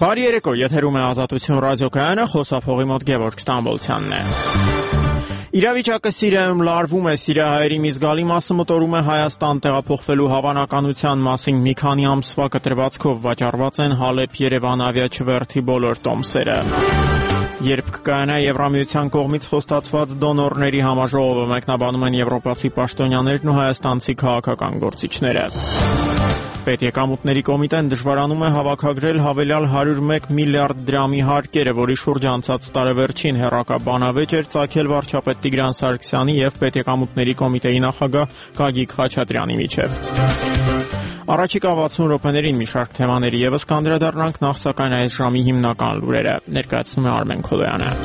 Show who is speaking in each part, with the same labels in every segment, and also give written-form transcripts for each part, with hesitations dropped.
Speaker 1: Բարի երեկո, եթերում է Ազատություն ռադիոկայանը, խոսափողի մոտ Գևորգ Ստամբոլցյանն է։ Իրավիճակը Սիրիայում լարվում է, սիրիահայերի մի զգալի մասը մտորում է Հայաստան տեղափոխվելու հավանականության մասին մի քանի ամսվա կտրվածքով վաճառված են Հալեբ-Երևան ավիաչվերթի բոլոր տոմսերը։ Երբ կկայանա Եվրամիության կողմից խոստացված դոնորների համաժողովը, մեկնաբանում են եվրոպացի պաշտոնյաներն ու հայաստանցի քաղաքական գործիչները։ Պետեկամուտների կոմիտեն դժվարանում է հավաքագրել հավելյալ 101 միլիարդ դրամի հարկերը, որի շուրջ անցած տարեվերջին հեռակաբանավեճ էր ծագել վարչապետ Տիգրան Սարգսյանի եւ Պետեկամուտների կոմիտեի նախագահ Գագիկ Խաչատրյանի միջև։ Առաջիկա 60 րոպեներին մի շարք թեմաների եւս կանդրադառնանք, նախ սակայն այս ժամի հիմնական լուրերը ներկայացնում է Արմեն Քոլոյանը։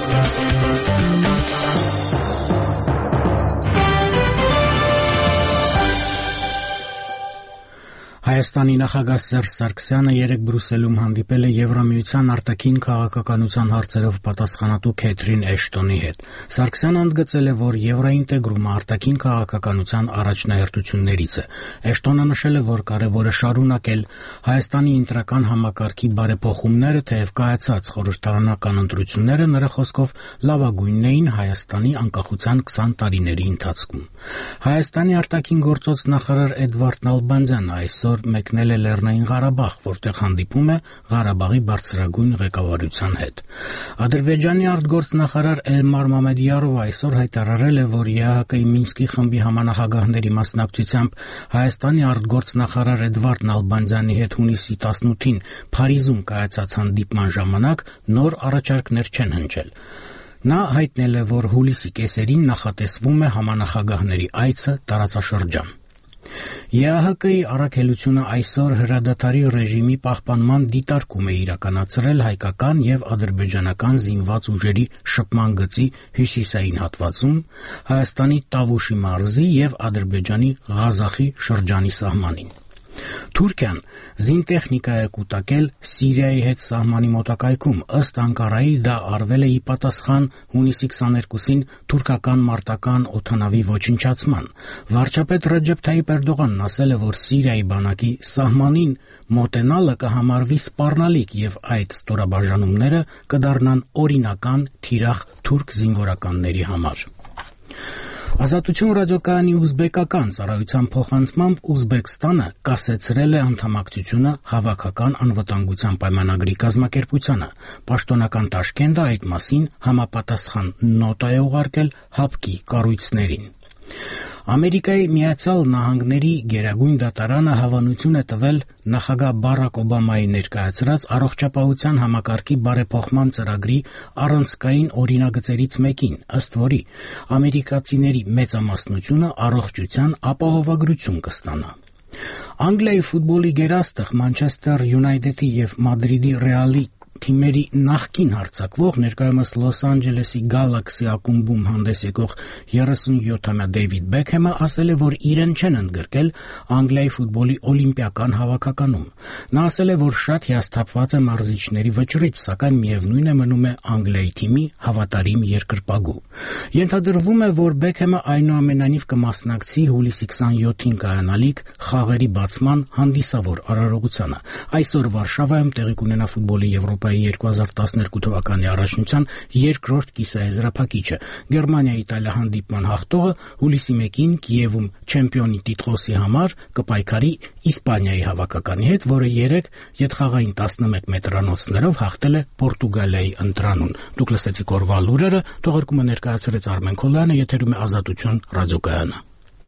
Speaker 2: Հայաստանի նախագահ Սերժ Սարգսյանը երեկ Բրյուսելում հանդիպել է Եվրամիության արտաքին քաղաքականության հարցերով պատասխանատու Քեթրին Էշտոնի հետ։ Սարգսյանը ընդգծել է, որ եվրոինտեգրումը արտաքին քաղաքականության առաջնահերթություններից է։ Էշտոնը նշել է, որ կարևոր է շարունակել Հայաստանի ընտրական համակարգի բարեփոխումները, թեև կայացած խորհրդարանական ընտրությունները նրա խոսքով լավագույնն էին Հայաստանի անկախության 20 տարիների ընթացքում։ Հայաստանի արտաքին գործոց նախարար Էդվարդ Նալբանդյանը այսօր մեկնել է Լեռնային Ղարաբաղ, որտեղ հանդիպում է Ղարաբաղի բարձրագույն ղեկավարության հետ։ Ադրբեջանի արտգործնախարար Էլմար Մամեդյարովը այսօր հայտարարել է, որ ԵԱՀԿ-ի Մինսկի խմբի համանախագահների մասնակցությամբ Հայաստանի արտգործնախարար Էդվարդ Նալբանդյանի հետ հունիսի 18-ին Փարիզում կայացած հանդիպման ժամանակ նոր առաջարկներ չեն հնչել։ Նա հայտնել է, որ հուլիսի կեսերին նախատեսվում է համանախագահների այցը տարածաշրջան։ ԵԱՀԿ-ի առաքելությունը այսօր հրադադարի ռեժիմի պահպանման դիտարկում է իրականացրել հայկական եւ ադրբեջանական զինված ուժերի շփման գծի հյուսիսային հատվածում, Հայաստանի Տավուշի մարզի եւ Ադրբեջանի Ղազախի շրջանի սահմանին։ Թուրքիան զինտեխնիկա է կուտակել Սիրիայի հետ սահմանի մոտակայքում, ըստ Անկարայի դա արվել է ի պատասխան հունիսի 22-ին թուրքական մարտական օդանավի ոչնչացման։ Վարչապետ Ռեջեփ Թայիփ Էրդողանն ասել է, որ Սիրիայի բանակի սահմանին մոտենալը կհամարվի սպառնալիք եւ այդ ստորաբաժանումները կդառնան օրինական թիրախ թուրք զինվորականների համար։ Ազատություն ռադիոկայանի ուզբեկական ծառայության փոխանցմամբ Ուզբեկստանը կասեցրել է անդամակցությունը հավաքական անվտանգության պայմանագրի կազմակերպությանը։ Պաշտոնական Տաշկենտը այդ մասին համապատասխան նոտա է ուղարկել ՀԱՊԿ-ի կառույցներին։ Ամերիկայի Միացյալ Նահանգների գերագույն դատարանը հավանություն է տվել նախագահ Բարակ Օբամայի ներկայացրած առողջապահության համակարգի բարեփոխման ծրագրի առանցքային օրինագծերից մեկին, ըստ որի ամերիկացիների մեծամասնությունը առողջության ապահովագրություն կստանա։ Անգլիայի ֆուտբոլի գերաստղ Մանչեսթեր Յունայթեդի եւ Մադրիդի Ռեալի թիմերի նախկին հարձակվող ներկայումս Լոս Անջելեսի Գալաքսի ակումբում հանդես եկող 37-ամյա Դեյվիդ Բեքհեմը ասել է, որ իրեն չեն ընդգրկել Անգլիայի ֆուտբոլի օլիմպիական հավաքականում։ Նա ասել է, որ շատ հիասթափված է մարզիչների վճռից, սակայն միևնույն է մնում է Անգլիայի թիմի հավատարիմ երկրպագու։ Ենթադրվում է, որ Բեքհեմը այնուամենայնիվ կմասնակցի հուլիսի 27-ին կայանալիք խաղերի բացման հանդիսավոր արարողությանը։ Այսօր Վարշավայում տեղի կունենա ֆուտբոլի Եվրոպայի 2012 թվականի առաջնության երկրորդ կիսաեզրափակիչը։ Գերմանիա-Իտալիա հանդիպման հաղթողը հուլիսի 1-ին Կիևում չեմպիոնի տիտղոսի համար կպայքարի Իսպանիայի հավաքականի հետ, որը 3 ետխաղային 11 մետրանոցներով հաղթել է Պորտուգալիայի ընտրանուն։ Դուք լսեցիք օրվա լուրերը, թողարկումը ներկայացրեց Արմեն Քոլոյանը, եթերում է Ազատություն ռադիոկայանը։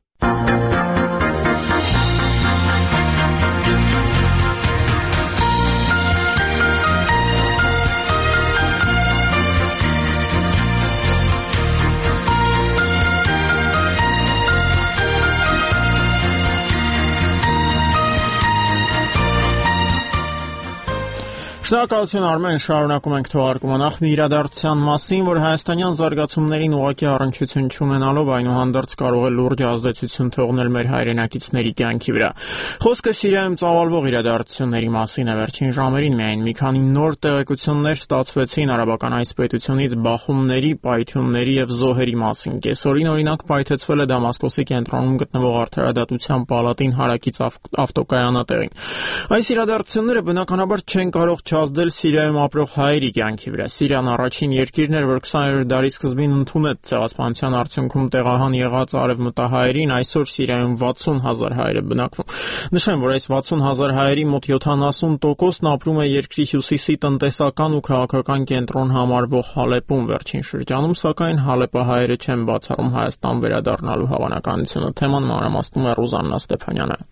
Speaker 1: Շնորհակալություն Արմեն, շարունակում ենք թողարկումը նախ մի իրադարձության մասին, որ հայաստանյան զարգացումներին ուղղակի առնչություն չունենալով այնուհանդերձ կարող է լուրջ ազդեցություն թողնել մեր հայրենակիցների կյանքի վրա։ Խոսքը Սիրիայում ծավալվող իրադարձությունների մասին է։ Վերջին ժամերին միայն մի քանի նոր տեղեկություններ ստացվեցին արաբական այս պետությունից բախումների, պայթյունների եւ զոհերի մասին։ Կեսօրին օրինակ պայթեցվել է Դամասկոսի կենտրոնում գտնվող Արդարադատության պալատին հարակից ավտոկայանատեղին։ Այս իրադարձությունները բնականաբար չեն կարող ազդել Սիրիայում ապրող հայերի կյանքի վրա։ Սիրիան առաջին երկիրն էր, որ 20-րդ դարի սկզբին ընդունեց ցեղասպանության արդյունքում տեղահան եղած արևմտահայերին, այսօր Սիրիայում 60,000 հայեր է բնակվում։ Նշեմ, որ այս 60,000 հայերի մոտ 70%-ն ապրում է երկրի հյուսիսի տնտեսական ու քաղաքական կենտրոն համարվող Հալեպում վերջին շրջանում, սակայն հալեպահայերը չեն բացառում Հայաստան վերադառնալու հավանականությունը։ Թեման մանրամասնում է Ռուզաննա Ստեփանյանը։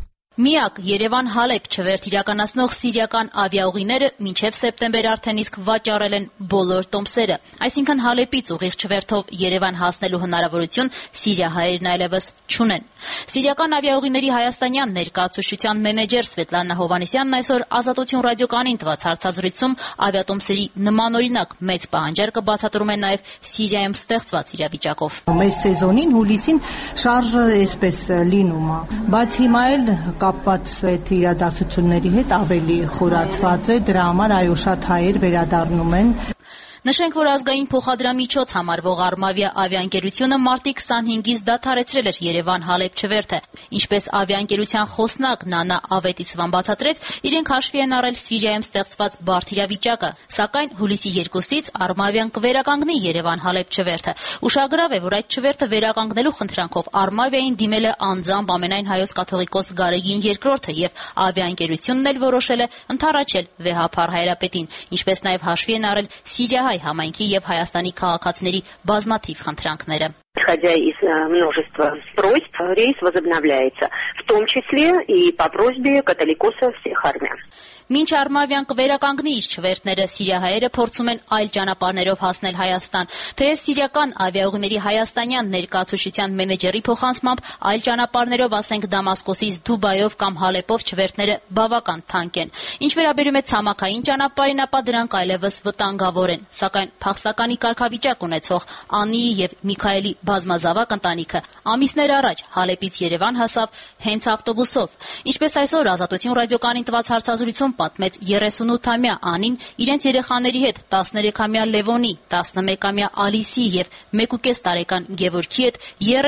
Speaker 3: Միակ Երևան-Հալեբ չվերթ իրականացնող սիրիական ավիաուղիները մինչև սեպտեմբեր արդեն իսկ վաճառել են բոլոր տոմսերը, այսինքն Հալեպից ուղիղ չվերթով Երևան հասնելու հնարավորություն սիրիահայերն այլևս չունեն։ Սիրիական ավիաուղիների հայաստանյան ներկայացուցչության մենեջեր Սվետլանա Հովհաննիսյանն այսօր Ազատություն ռադիոկայանին տված հարցազրույցում ավիատոմսերի նմանօրինակ մեծ պահանջարկը բացատրում է նաև Սիրիայում ստեղծված իրավիճակով։
Speaker 4: Այս սեզոնին հուլիսին շարժը այսպես լինում է, բայց հիմա էլ կապված այդ իրադարձությունների հետ ավելի խորացված է, դրա համար այո շատ հայեր վերադառնում են։
Speaker 3: Նշենք, որ ազգային փոխադրամիջոց համարվող Արմավիա ավիաընկերությունը մարտի 25-ից դադարեցրել էր Երևան-Հալեբ չվերթը։ Ինչպես ավիաընկերության խոսնակ Նանա Ավետիսվան բացատրեց, իրենք հաշվի են առել Սիրիայում ստեղծված բարդ իրավիճակը, սակայն հուլիսի 2-ից Արմավիան կվերականգնի Երևան-Հալեբ չվերթը։ Ուշագրավ է, որ այդ չվերթը վերականգնելու խնդրանքով Արմավիային դիմել է անձամբ ամենայն հայոց կաթողիկոս Գարեգին II եւ ավիաընկերությունն էլ որոշել է ընդառաջել Վեհափար Հայրապետին, ինչպես նաև հաշվի են առել Սիրիա համայնքի եւ Հայաստանի քաղաքացիների բազմաթիվ խնդրանքները։
Speaker 5: Исходя из множества просьб, рейс возобновляется, в том числе и по просьбе католикосов всех армян.
Speaker 3: Մինչ Արմավիան կվերականգնի իր չվերթները, սիրիահայերը փորձում են այլ ճանապարհներով հասնել Հայաստան։ Թեև սիրիական ավիաուղիների հայաստանյան ներկայացուցչության մենեջերի փոխանցմամբ այլ ճանապարհներով, ասենք Դամասկոսից Դուբայով կամ Հալեպով չվերթները բավական թանկ են։ Ինչ վերաբերում է ցամաքային ճանապարհին, ապա դրանք այլևս վտանգավոր են, սակայն փախստականի կարգավիճակ ունեցող Անիի եւ Միքայելի բազմազավակ ընտանիքը ամիսներ առաջ Հալեպից Երևան հասավ հենց ավտոբուսով։ Ինչպես այսօր Ազատություն ռադիոկայանին տված հարցազրույցում պատմեց 38-ամյա Անին իրենց երեխաների հետ 13-ամյա Լևոնի, 11-ամյա Ալիսի եւ 1.5 տարեկան Գևորգի հետ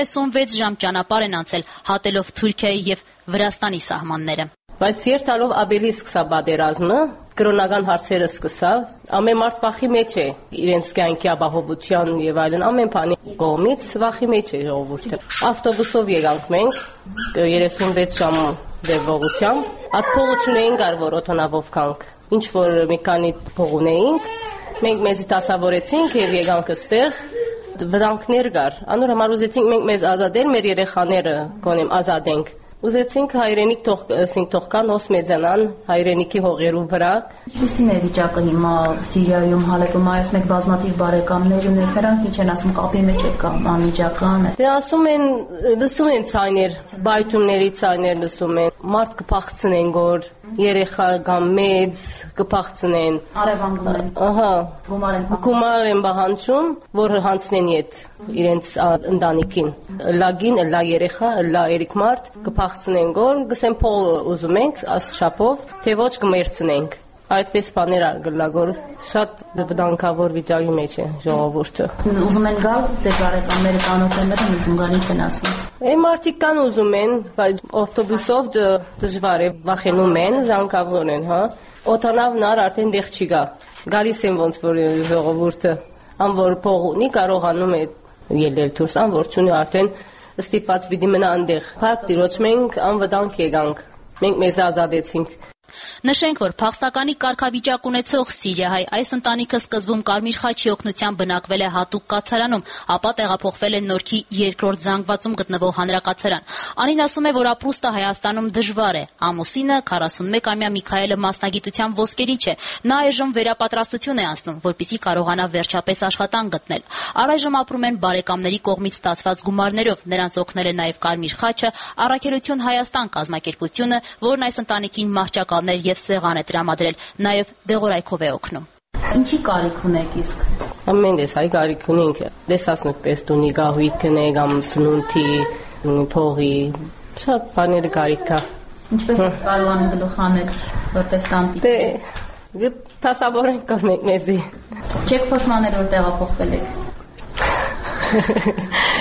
Speaker 3: 36 ժամ ճանապարհ են անցել հատելով Թուրքիայի եւ Վրաստանի սահմանները։
Speaker 6: Բայց երթալով ավելի սկսա պատերազմը, կրոնական հարցերը սկսա, ամեն մարդ վախի մեջ է, իրենց կյանքի ապահովության եւ այլն, ամեն բանի կողմից վախի մեջ է ժողովուրդը։ Ավտոբուսով եկանք մենք 36 ժամ դեպողությամբ, այդ փողը չունեին կար, որ օթոնավով կանք, ինչ որ մի քանի փող ունեինք, մենք մեզի դասավորեցինք եւ եկանք այստեղ, վտանգներ կար, անոր համար ուզեցինք մենք մեզ ազատել, մեր երեխաները գոնեմ ազատենք։ Ուզեցինք հայրենիք թողքան հոս մեծանան հայրենիքի հողերու վրա։
Speaker 7: Ինչպիսին է վիճակը հիմա Սիրիայում, Հալեպում, այս մեկ բազմաթիվ բարեկամներ ունեք, նրանք ինչ են ասում, կապի մեջ եք կամ անմիջական։
Speaker 6: Դե ասում են, լսում են ցայներ, բայթունների ցայներ լսում են, մարդ կփախցնեն գոր, երեխա կամ մեծ կփախցնեն։
Speaker 7: Արևանգում են։
Speaker 6: Ահա,
Speaker 7: գումար
Speaker 6: են բանջում, որ հանցնեն իդ իրենց ընտանիքին։ Լագին, լա երեխա, լա երեք մարդ կփախցնեն գոր, գսեն փող ուզում ենք ասչապով, թե ոչ կմերցնենք։ Այդպես բաներ արգլագոր շատ վտանգավոր վիճակի մեջ է ժողովուրդը։
Speaker 7: Ուզում են գալ, ձեր բարեկամները կանոթները ուզում գալ ինչ են ասում։
Speaker 6: Այն մարդիկ կան ուզում են, բայց ավտոբուսով դժվար է, վախենում են, զանգավոր են, հա։ Օթանավն արդեն դեղ չի գա։ Գալիս են ոնց որ ժողովուրդը, ան որ փող ունի, կարողանում է ելնել դուրս, ան որ չունի արդեն ստիպված պիտի մնա այնտեղ։ Փառք Տիրոջ, մենք անվտանգ եկանք։ Մենք մեզ ազատեցինք։
Speaker 3: Նշենք, որ փախստականի կարգավիճակ ունեցող սիրիահայ այս ընտանիքը սկզբում Կարմիր խաչի օգնությամբ բնակվել է հատուկ կացարանում, ապա տեղափոխվել է Նորքի երկրորդ զանգվածում գտնվող հանրակացարան։ Անին ասում է, որ ապրուստը Հայաստանում դժվար է։ Ամուսինը 41-ամյա Միքայելը մասնագիտությամբ ոսկերիչ է։ Նա այժմ վերապատրաստություն է անցնում, որպեսզի կարողանա վերջապես աշխատանք գտնել։ Առայժմ ապրում են բարեկամների կողմից ստացված գումարներով, նրանց օգնել է նաև Կարմիր խաչը, Առաքելություն Հայաստան կազմակերպությունը, որն այս ընտանիքին մահճակալներ եւ սեղան է տրամադրել, նաև դեղորայքով է օգնում։
Speaker 7: Ինչի կարիք ունեք իսկ։
Speaker 6: Ամեն դες հայ կարիք ունենք, դեսասնուկ պես դունի գահույթ կնե կամ սնունդի, փողի, շատ բաներ կարիք կա։
Speaker 7: Ինչպես կարողանում գլուխ անել որպես տանտիկ։
Speaker 6: Դե տասավորենք կողմենք մեզի։
Speaker 7: Չեք փոշմանել որ տեղափոխվել եք։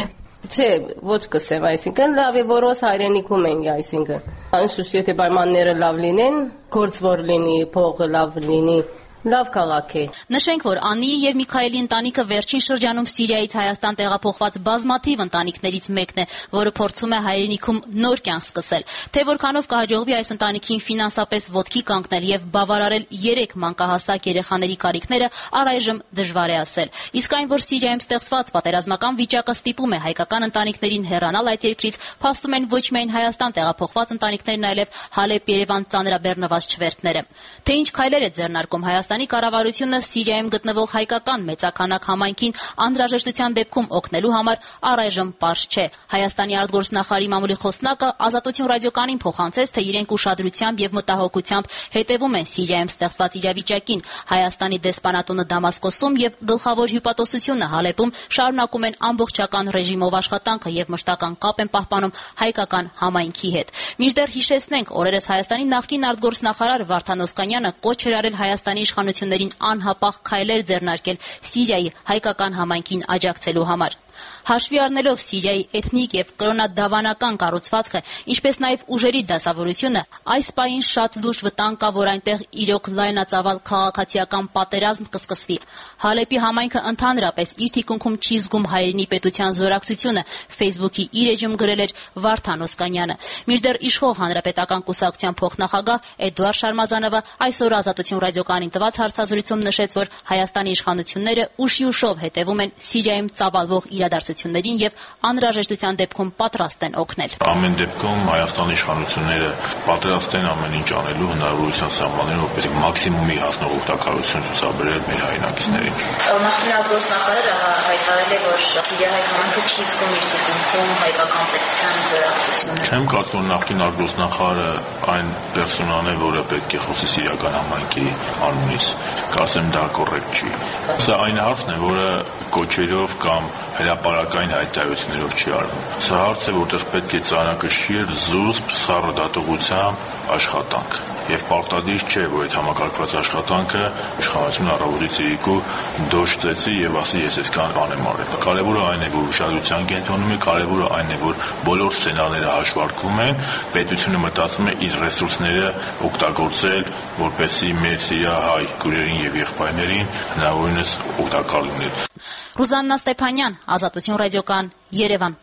Speaker 6: Չէ, ոչ կսեմ, այսինքն լավ է, որ ոս հայրենիքում ենք, այսինքն անշուշտ եթե պայմանները լավ լինեն, գործ որ լինի, փողը լավ լինի, լավ քաղաք է։
Speaker 3: Նշենք, որ Աննիի եւ Միքայելի ընտանիքը վերջին շրջանում Սիրիայից Հայաստան տեղափոխված բազմաթիվ ընտանիքներից մեկն է, որը փորձում է հայրենիքում նոր կյանք սկսել։ Թե որքանով կհաջողվի այս ընտանիքին ֆինանսապես ոտքի կանգնել եւ բավարարել 3 մանկահասակ երեխաների կարիքները, առայժմ դժվար է ասել։ Իսկ այն, որ Սիրիայում ստեղծված պատերազմական վիճակը ստիպում է հայկական ընտանիքներին հեռանալ այդ երկրից, փաստում են ոչ միայն Հայաստան տեղափոխված ընտանիքներն, այլև Հալեբ-Երևան ծանրաբեռնված չվերթները։ Թե ինչ քայլեր է ձեռնարկում Հայաստանի կառավարությունը Սիրիայում գտնվող հայկական մեծաքանակ համայնքին անհրաժեշտության դեպքում օգնելու համար առայժմ պարզ չէ։ Հայաստանի արտգործնախարարի մամուլի խոսնակը Ազատություն ռադիոկայանին փոխանցեց, թե իրենք ուշադրությամբ եւ մտահոգությամբ հետևում են Սիրիայում ստեղծված իրավիճակին։ Հայաստանի դեսպանատունը Դամասկոսում եւ գլխավոր հյուպատոսությունը Հալեբում շարունակում են ամբողջական ռեժիմով աշխատանքը եւ մշտական կապ են պահպանում հայկական համայնքի հետ։ Մինչդեռ հիշեցնենք, օրերս Հայաստանի նախկին արտգործնախարար Վարդան Օսկանյանը կոչ էր արել Հայաստանի իշխանություններին անհապաղ քայլեր ձեռնարկել Սիրիայի հայկական համայնքին աջակցելու համար։ Հաշվի առնելով Սիրիայի էթնիկ եւ կրոնադավանական կառուցվածքը, ինչպես նաեւ ուժերի դասավորությունը, այս պահին շատ լուրջ վտանգ կա, որ այնտեղ իրոք լայնածավալ քաղաքացիական պատերազմ կսկսվի։ Հալեբի համայնքը ընդհանրապես իր թիկունքում չի զգում հայրենի պետության զորակցությունը, Facebook-ի իր էջում գրել էր Վարդան Օսկանյանը։ Մինչդեռ իշխող հանրապետական կուսակցության փոխնախագահ Էդուարդ Շարմազանովը այսօր Ազատություն ռադիոկայանին տված հարցազրույցում նշեց, որ Հայաստանի իշխանությունները ուշիուշով հետևում են Սիրիայում ծավալվող իրադարձություններին եւ անհրաժեշտության դեպքում պատրաստ են օգնել։
Speaker 8: Ամեն դեպքում Հայաստանի իշխանությունները պատրաստ են ամեն ինչ անելու հնարավորության սահմաններով, որպեսզի մաքսիմումի հասնող օգտակարություն ցուցաբերել մեր հայրենակիցներին։
Speaker 7: Նախկին արտգործնախարարը հայտարարել է, որ Սիրիայի համայնքը չի զգում իր դեպքում հայկական պետության զորակցությունը։
Speaker 8: Չեմ կարծում, որ նախկին արտգործնախարարը այն պերսոնան է, որը պետք է խոսի սիրիական համայնքի անունից։ Կարծեմ դա կոռեկտ չի։ Սա այն հարցն է, որը կոչերով կամ հրապարակային հայտարարություններով չի արվում։ Սա հարց է, որտեղ պետք է ծանրակշիռ, զուսպ, սառը դատողությամբ աշխատանք։ Եվ պարտադիր չէ, որ այդ համակարգված աշխատանքը իշխանությունը առավոտից երեկո դոշտեցի եւ ասի ես այսքան անեմ արել։ Կարևորը այն է, որ ուշադրության կենտրոնում է, կարևորը այն է, որ բոլոր սցենարները հաշվարկվում են, պետությունը մտածում է իր ռեսուրսները օգտագործել, որպեսզի մեր սիրահայ քույրերին եւ եղբայրներին հնարավորինս օգտակար լինել։
Speaker 3: Ռուզաննա Ստեփանյան, Ազատություն ռադիոկայան, Երևան։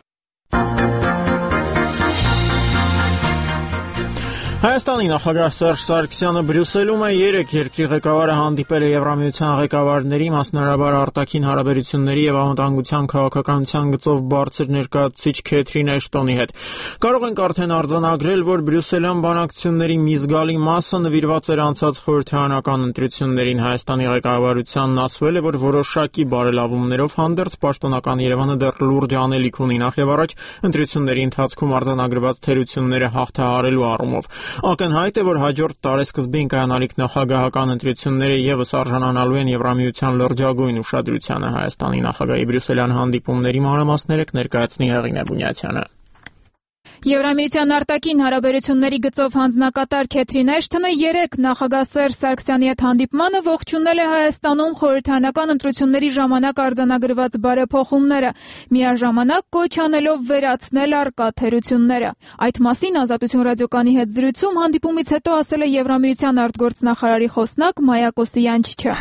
Speaker 1: Հայաստանի նախագահ Սերժ Սարգսյանը Բրյուսելում է 3 երկրի ղեկավարը հանդիպել է Եվրամիության ղեկավարների, մասնարարաբար արտաքին հարաբերությունների եւ անվտանգության քաղաքականության գծով բարձր ներկայացուցիչ Քեթրին Էշտոնի հետ։ Կարող ենք արդեն արձանագրել, որ բրյուսելյան բանակցությունների մի զգալի մասը նվիրված էր անցած խորհրդարանական ընտրություններին։ Հայաստանի ղեկավարությանն ասվել է, որ որոշակի բարելավումներով հանդերձ պաշտոնական Երևանը դեռ լուրջ անելիք ունի նախևառաջ ընտրությունների ընթացքում արձանագրված թերությունները հաղթահարելու առումով։ Ակնհայտ է, որ հաջորդ տարեսկզբին կայանալիք նախագահական ընտրությունները եւս արժանանալու են Եվրամիության լրջագույն ուշադրությանը։ Հայաստանի նախագահի բրյուսելյան հանդիպումների մանրամասները կներկայացնի Հեղինե Բունյացյանը։
Speaker 9: Եվրամիության արտաքին հարաբերությունների գծով հանձնակատար Քեթրին Էշթոնը 3 նախագահ Սերժ Սարգսյանի հետ հանդիպմանը ողջունել է Հայաստանում խորհրդարանական ընտրությունների ժամանակ արձանագրված բարեփոխումները, միաժամանակ կոչ անելով վերացնել առկա թերությունները։ Այդ մասին Ազատություն ռադիոկայանի հետ զրույցում հանդիպումից հետո ասել է Եվրամիության արտգործնախարարի խոսնակ Մայա Կոսյանչիչը։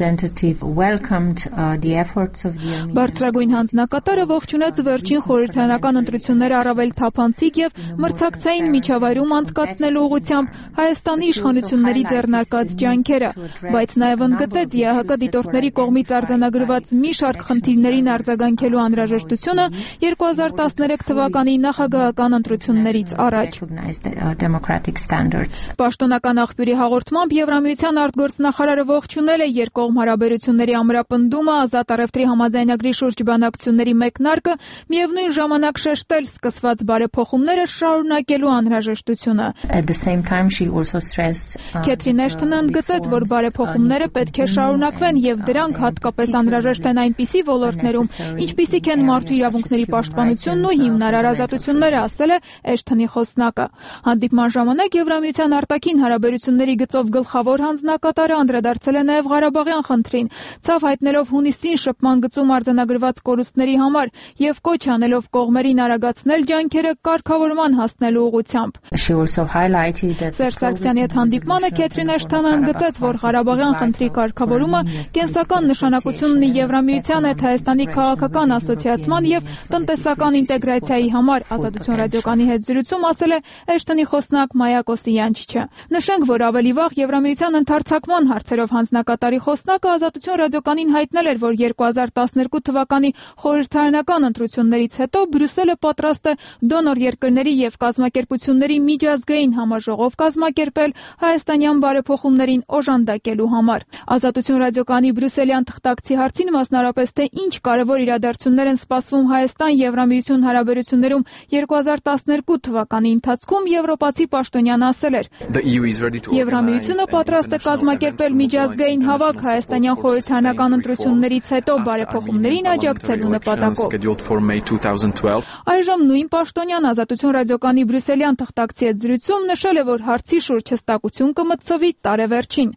Speaker 9: Բարձրագույն հանձնակատարը ողջունեց վերջին խորհրդարանական ընտրությունները առավել թափանցիկ եւ մրցակցային միջավայրում անցկացնելու ուղղությամբ Հայաստանի իշխանությունների ձեռնարկած ջանքերը, բայց նաեւ ընդգծեց ԵԱՀԿ դիտորդների կողմից արձանագրված մի շարք խնդիրներին արձագանքելու անհրաժեշտությունը 2013 թվականի նախագահական ընտրություններից առաջ։ Պաշտոնական աղբյուրի հաղորդմամբ Եվրամիության արտգործնախարարը ողջունել է երկկողմ հարաբերությունների ամրապնդումը, ազատ առևտրի համաձայնագրի շուրջ բանակցությունների մեկնարկը, միևնույն ժամանակ շեշտել սկսված բարեփոխումները բարեփոխումները շարունակելու անհրաժեշտությունը։ Քեթրին Էշթոնը ընդգծեց, որ բարեփոխումները պետք է շարունակվեն եւ դրանք հատկապես անհրաժեշտ են այնպիսի ոլորտներում, ինչպիսիք են մարդու իրավունքների պաշտպանությունն ու հիմնարար ազատությունները, ասել է Էշթոնի խոսնակը։ Հանդիպման ժամանակ Եվրամիության արտաքին հարաբերությունների գծով գլխավոր հանձնակատարը անդրադարձել է նաեւ Ղարաբաղյան խնդրին, ցավ հայտնելով հունիսին շփման գծում արձանագրված կորուստների համար եւ կոչ անելով կողմերին արագացնել ջանքերը կարգավորման հասնելու ուղղությամբ։ Սերժ Սարգսյանի հետ հանդիպմանը Քեթրին Էշթոնը ընդգծեց, որ Ղարաբաղյան խնդրի կարգավորումը կենսական նշանակություն ունի Եվրամիության հետ Հայաստանի քաղաքական ասոցիացման եւ տնտեսական ինտեգրացիայի համար։ Ազատություն ռադիոկանի հետ զրույցում ասել է Էշթոնի խոսնակ Մայա Կոսյանչիչը։ Նշենք, որ ավելի վաղ Եվրամիության ընդհանրացման հարցերով հանձնակատարի խոսնակը Ազատություն ռադիոկանին հայտնել էր, որ 2012 թվականի խորհրդարանական ընտրություններից հետո Բրյուսելը պատրաստ է դոնոր երկրների եւ կազմակերպությունների միջազգային համաժողով կազմակերպել հայաստանյան բարեփոխումներին օժանդակելու համար։ Ազատություն ռադիոկանի բրյուսելյան թղթակցի հարցին, մասնարարպես թե ինչ կարևոր իրադարձություններ են սպասվում Հայաստան-Եվրամիություն հարաբերություններում 2012 թվականի ընթացքում, եվրոպացի պաշտոնյան ասել էր. Եվրամիությունը պատրաստ է կազմակերպել միջազգային հավաք հայաստանյան խորհրդարանական ընտրություններից հետո բարեփոխումներին աջակցելու նպատակով։ Այժմ նույն պաշտոնյան Ազատություն ռադիոկանի բրյուսելյան թղթակցի հետ զրույցում նշել է, որ հարցի շուրջ հստակություն կմտցվի տարեվերջին։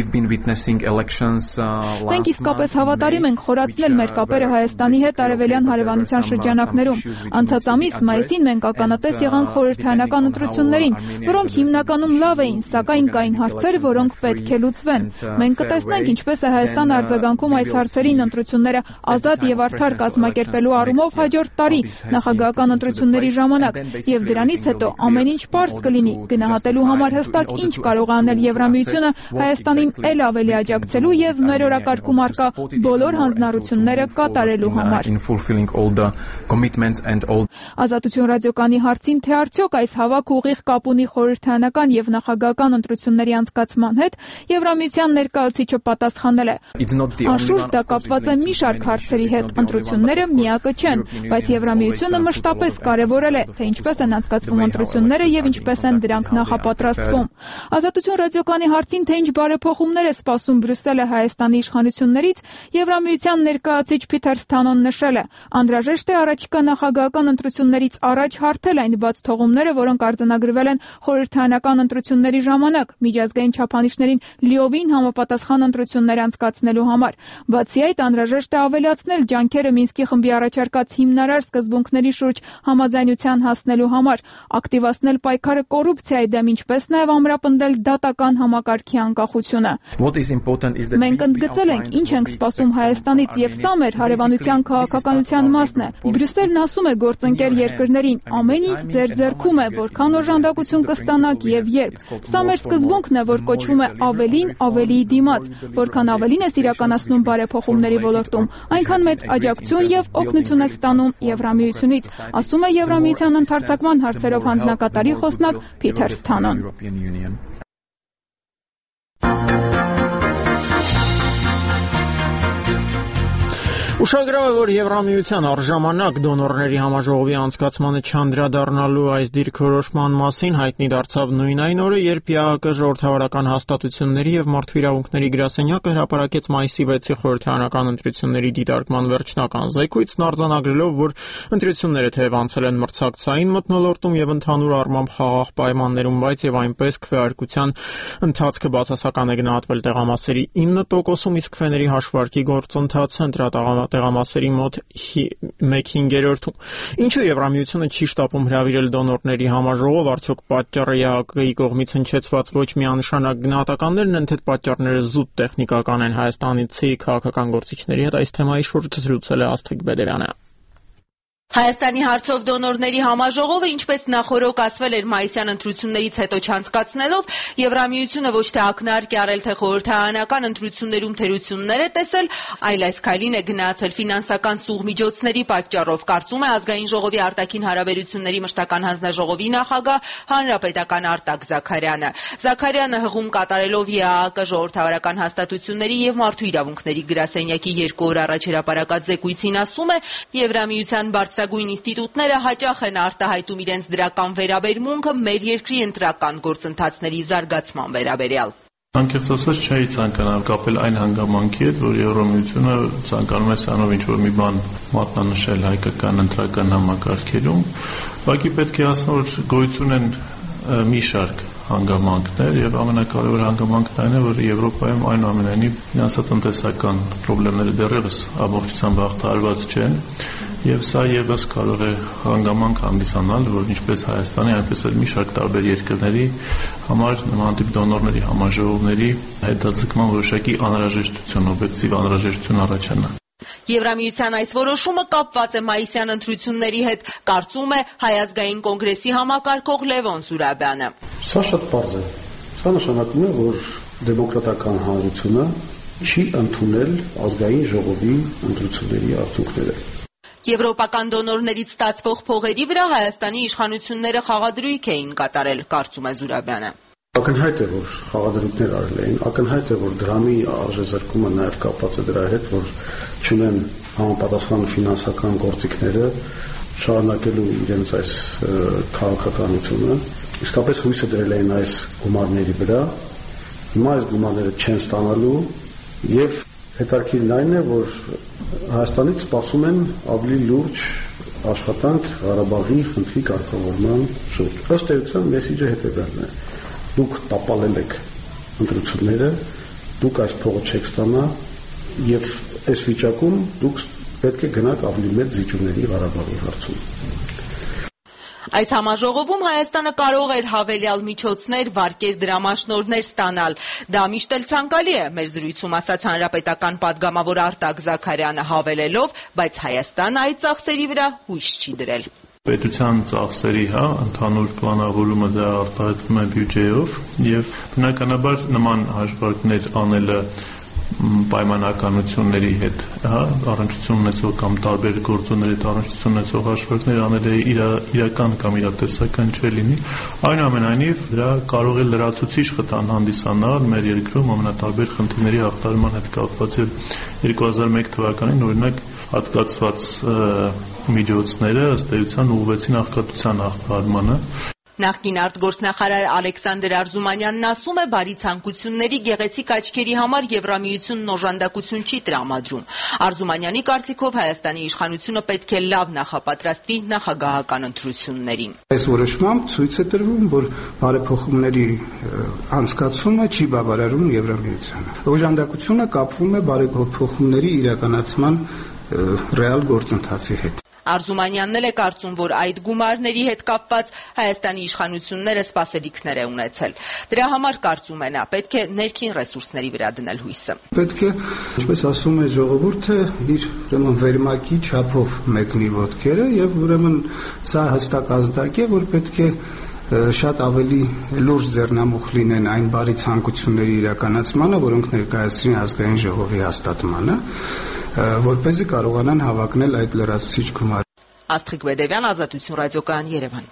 Speaker 9: Մենք իսկապես հավատարիմ ենք խորացնել մեր կապերը Հայաստանի հետ արևելյան հարևանության շրջանակներում։ Անցած ամիս մայիսին մենք ականատես եղանք խորհրդարանական ընտրություններին, որոնք հիմնականում լավ էին, սակայն կային հարցեր, որոնք պետք է լուծվեն։ Մենք կտեսնենք ինչպես է Հայաստանը արձագանքում այս հարցերին ընտրությունները ազատ եւ արդար կազմակերպելու առումով հաջորդ տարի նախագահական ընտրությունների ժամանակ, եւ դրանից հետո ամեն ինչ պարզ կլինի գնահատելու համար հստակ ինչ կարող է անել Եվրամիությունը Հայաստանին էլ ավելի աջակցելու եւ մեր օրակարգում առկա բոլոր հանձնառությունները կատարելու համար։ Ազատություն ռադիոկանի հարցին, թե արդյոք այս հավաք ուղիղ կապ ունի խորհրդարանական եւ նախագահական ընտրությունների անցկացման հետ, Եվրամիության ներկայացուցիչը պատասխանել է. Անշուշտ դա կապված է մի շարք հարցերի հետ, ընտրությունները միակը չեն, բայց Եվրամիությունը մշտապես կարևորել է, թե ինչպես են անցկացվում ընտրությունները եւ ինչպես են դրանք նախապատրաստվում։ Ազատություն ռադիոկանի հարցին, թե ինչ բարեփոխումներ է սպասում Բրյուսելը Հայաստանի իշխանություններից, Եվրամիության ներկայացուցիչ Փիթեր Սթանոն նշել է. անհրաժեշտ է առաջիկա նախագահական ընտրություններից առաջ հարթել այն բաց թողումները, որոնք արձանագրվել են խորհրդարանական ընտրությունների ժամանակ, միջազգային չափանիշներին լիովին համապատասխան ընտրություններ անցկացնելու համար։ Բացի այդ, անհրաժեշտ է ավելացնել ջանքերը Մինսկի խմբի առաջարկած հիմնարար սկզբունքների շուրջ համաձայնության հասնելու համար, ակտիվացնել պայքարը կոռուպցիայի դեմ, ինչպես նաև ամրապնդել դատական համակարգի անկախությունը։ Մենք ընդգծել ենք, ինչ ենք սպասում Հայաստանից, եւ սա մեր հարևանության քաղաքականության մասն է։ Բրյուսելն ասում է գործընկեր երկրներին, ամեն ինչ ձեր ձեռքում է, որքան օժանդակություն կստանաք եւ երբ։ Սա մեր սկզբունքն է, որ կոչվում է ավելին ավելիի դիմաց, որքան ավելին ես իրականացնում բարեփոխումների ոլորտում, այնքան մեծ աջակցություն եւ օգնություն է ստանում Եվրամիությունից, ասում է Եվրամիության ընդհանրացման հարցերով հանձնակատարի խոսնակ Փիթեր Սթանոն։
Speaker 1: Ուշագրավ է, որ Եվրամիության առժամանակ դոնորների համաժողովի անցկացմանը չանդրադառնալու այս դիրքորոշման մասին հայտնի դարձավ նույն այն օրը, երբ ԵԱՀԿ ժողովրդավարական հաստատությունների եւ մարդու իրավունքների գրասենյակը հրապարակեց մայիսի 6-ի խորհրդարանական ընտրությունների դիտարկման վերջնական զեկույցն, արձանագրելով, որ ընտրությունները թեև անցել են մրցակցային մթնոլորտում եւ ընդհանուր առմամբ խաղաղ պայմաններում, բայց եւ այնպես քվեարկության ընթացքը բացասական է գնահատվել տեղամասերի 9%-ում, իսկ քվեների հաշվարկի գործընթացը տեղամասերի մոտ 1/5-ում։ Ինչու Եվրամիությունը չի շտապում հրավիրել դոնորների համաժողով, արդյոք պատճառը ԵԱՀԿ-ի կողմից հնչեցված ոչ միանշանակ գնահատականներն են, թե պատճառները զուտ տեխնիկական են։ Հայաստանցի քաղաքական գործիչների հետ այս թեմայի շուրջ զրուցել է Աստղիկ Բեդերյանը։
Speaker 10: Հայաստանի հարցով դոնորների համաժողովը, ինչպես նախօրոք ասվել էր մայիսյան ընտրություններից հետո չանցկացնելով, Եվրամիությունը ոչ թե ակնարկ է արել, թե խորհրդարանական ընտրություններում թերություններ է տեսել, այլ այս քայլին է գնացել ֆինանսական սուղմիջոցների պատճառով, կարծում է Ազգային ժողովի արտաքին հարաբերությունների մշտական հանձնաժողովի նախագահ հանրապետական Արտակ Զաքարյանը։ Զաքարյանը հղում կատարելով ԵԱՀԿ ժողովրդավարական հաստատությունների եւ մարդու իրավունքների գրասենյակի 2 օր առաջ հրապարակած զեկույցին ասում է, Եվրամիության բարձր բարձրագույն ինստիտուտները հաճախ են արտահայտում իրենց դրական վերաբերմունքը մեր երկրի ընտրական գործընթացների զարգացման վերաբերյալ։
Speaker 8: Անկեղծ ասած չէի ցանկանալ կապել այն հանգամանքի հետ, որ Եվրամիությունը ցանկանում է սրանով ինչ-որ մի բան մատնանշել հայկական ընտրական համակարգերում, ուղղակի պետք է ասել, որ գոյություն են մի շարք հանգամանքներ եւ ամենակարևոր հանգամանքն այն է, որ Եվրոպայում այնուամենայնիվ ֆինանսատնտեսական խնդիրները դեռևս ամբողջությամբ հաղթահարված չեն եւ սա եւս կարող է հանգամանք հանդիսանալ, որ ինչպես Հայաստանի, այնպես էլ մի շարք տարբեր երկրների համար նման տիպ դոնորների համաժողովների հետաձգման որոշակի անհրաժեշտություն, օբյեկտիվ անհրաժեշտություն առաջանա։
Speaker 10: Եվրամիության այս որոշումը կապված է մայիսյան ընտրությունների հետ, կարծում է Հայ ազգային կոնգրեսի համակարգող Լևոն Զուրաբյանը։
Speaker 11: Սա շատ պարզ է։ Սա նշանակում է, որ դեմոկրատական հանրությունը չի ընդունել ազգային ժողովի ընտրությունների արդյունքները։
Speaker 10: Եվրոպական դոնորներից ստացվող փողերի վրա Հայաստանի իշխանությունները խաղադրույք էին կատարել, կարծում է Զուրաբյանը։
Speaker 11: Ակնհայտ է, որ խաղադրույքներ արել էին, ակնհայտ է, որ դրամի արժեզրկումը նաև կապված է դրա հետ, որ չունեն համապատասխան ֆինանսական գործիքները շարունակելու իրենց այս քաղաքականությունը, իսկապես հույսը դրել էին այս գումարների վրա, հիմա այս գումարները չեն ստանալու եւ հետաքրքիրն այն է, որ Հայաստանից սպասում են ավելի լուրջ աշխատանք Ղարաբաղի խնդրի կարգավորման շուրջ։ Ըստ էության մեսիջը հետևյալն է. դուք տապալել եք ընտրությունները, դուք այս փողը չեք ստանա եւ այս վիճակում դուք պետք է գնաք ավելի մեծ զիջումների Ղարաբաղի հարցում։
Speaker 10: Այս համաժողովում Հայաստանը կարող էր հավելյալ միջոցներ, վարկեր, դրամաշնորհներ ստանալ։ Դա միշտ էլ ցանկալի է, մեր զրույցում ասաց հանրապետական падգամավոր Արտակ Զաքարյանը հավելելով, բայց Հայաստանը այդ ծախսերի վրա հույս չի դրել։
Speaker 8: Պետության ծախսերի, ընդհանուր պլանավորումը դա արտահայտվում է բյուջեով եւ բնականաբար նման հաշվարկներ անելը պայմանականությունների հետ, առնչություն ունեցող կամ տարբեր գործոնների հետ առնչություն ունեցող հաշվարկներ անելը իրական կամ իրատեսական չլինի, այնուամենայնիվ դա կարող է լրացուցիչ խթան հանդիսանալ մեր երկրում ամենատարբեր խնդիրների հաղթահարման հետ կապված եւ 2001 թվականին օրինակ հատկացված միջոցները ըստ էության ուղղվեցին աղքատության հաղթահարմանը։
Speaker 10: Նախկին արտգործնախարար Ալեքսանդր Արզումանյանն ասում է, բարի ցանկությունների գեղեցիկ աչքերի համար Եվրամիությունն օժանդակություն չի տրամադրում։ Արզումանյանի կարծիքով Հայաստանի իշխանությունը պետք է լավ նախապատրաստվի նախագահական ընտրություններին։
Speaker 12: Այս որոշմամբ ցույց է տրվում, որ բարեփոխումների անցկացումը չի բավարարում Եվրամիությանը։ Օժանդակությունը կապվում է բարեփոխումների իրականացման ռեալ գործընթացի հետ։
Speaker 10: Արզումանյանն էլ է կարծում, որ այդ գումարների հետ կապված Հայաստանի իշխանությունները սպասելիքներ է ունեցել։ Դրա համար կարծում է նա, պետք է ներքին ռեսուրսների վրա դնել հույսը։
Speaker 12: Պետք է, ինչպես ասում է ժողովուրդը, իր ուրեմն վերմակի չափով մեկնի ոտքերը եւ ուրեմն սա հստակ ազդակ է, որ պետք է շատ ավելի լուրջ ձեռնամուխ լինեն այն բարի ցանկությունների իրականացմանը, որոնք ներկայացրին ազգային ժողովի հաստատմանը, որպեսզի կարողանան հավակնել այդ լրացուցիչ գումարը։
Speaker 10: Աստղիկ Բեդևյան, Ազատություն ռադիոկայան, Երևան։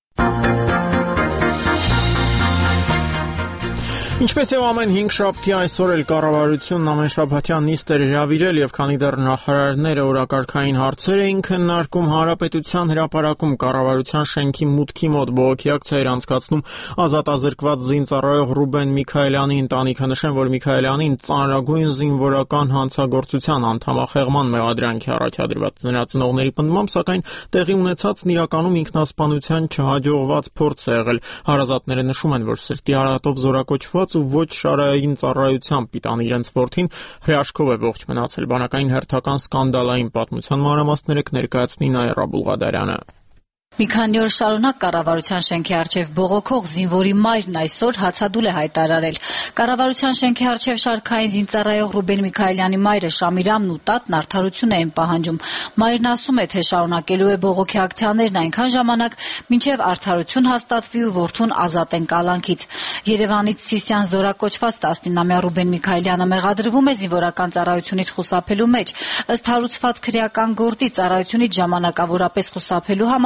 Speaker 1: Ինչպես եւ ամեն 5 շաբթի այսօր էլ կառավարությունն ամենշաբաթյան նիստ էր հրավիրել եւ քանի դեռ նախարարները օրակարգային հարցեր էին քննարկում, Հանրապետության հրապարակում կառավարության շենքի մուտքի մոտ բողոքի ակցիա էր անցկացնում ազատազրկված զինծառայող Ռուբեն Միքայելյանի ընտանիքը։ Նշեմ, որ Միքայելյանին ծանրագույն զինվորական հանցագործության անդամախեղման մեղադրանքի առաջադրված նրա ծնողների պնդմամբ, սակայն տեղի ունեցածն իրականում ինքնասպանության չհաջողված փորձ է եղել։ Հարազատները նշում են, որ սրտի արատով զորակոչված ու ոչ շարային ծառայությամբ պիտան իրենց որդին հրաշքով է ողջ մնացել։ Բանակային հերթական սկանդալային պատմության մանրամասները կներկայացնի Նաիրա Բուլղադարյանը։
Speaker 3: Մի քանի օր շարունակ կառավարության շենքի առջև բողոքող զինվորի մայրն այսօր հացադուլ է հայտարարել։ Կառավարության շենքի առջև շարքային զինծառայող Ռուբեն Միքայելյանի մայրը Շամիրամն ու տատն արդարություն էին պահանջում։ Մայրն ասում է, թե շարունակելու է բողոքի ակցիաներն այնքան ժամանակ, մինչև արդարություն հաստատվի ու որդուն ազատեն կալանքից։ Երևանից Սիսիան զորակոչված 19-ամյա Ռուբեն Միքայելյանը մեղադրվում է զինվորական ծառայությունից խուսափելու մեջ։ Ըստ հարուցված քրեական գործի ծառայությունից ժամանակավորապես խուսափելու համար զինվոր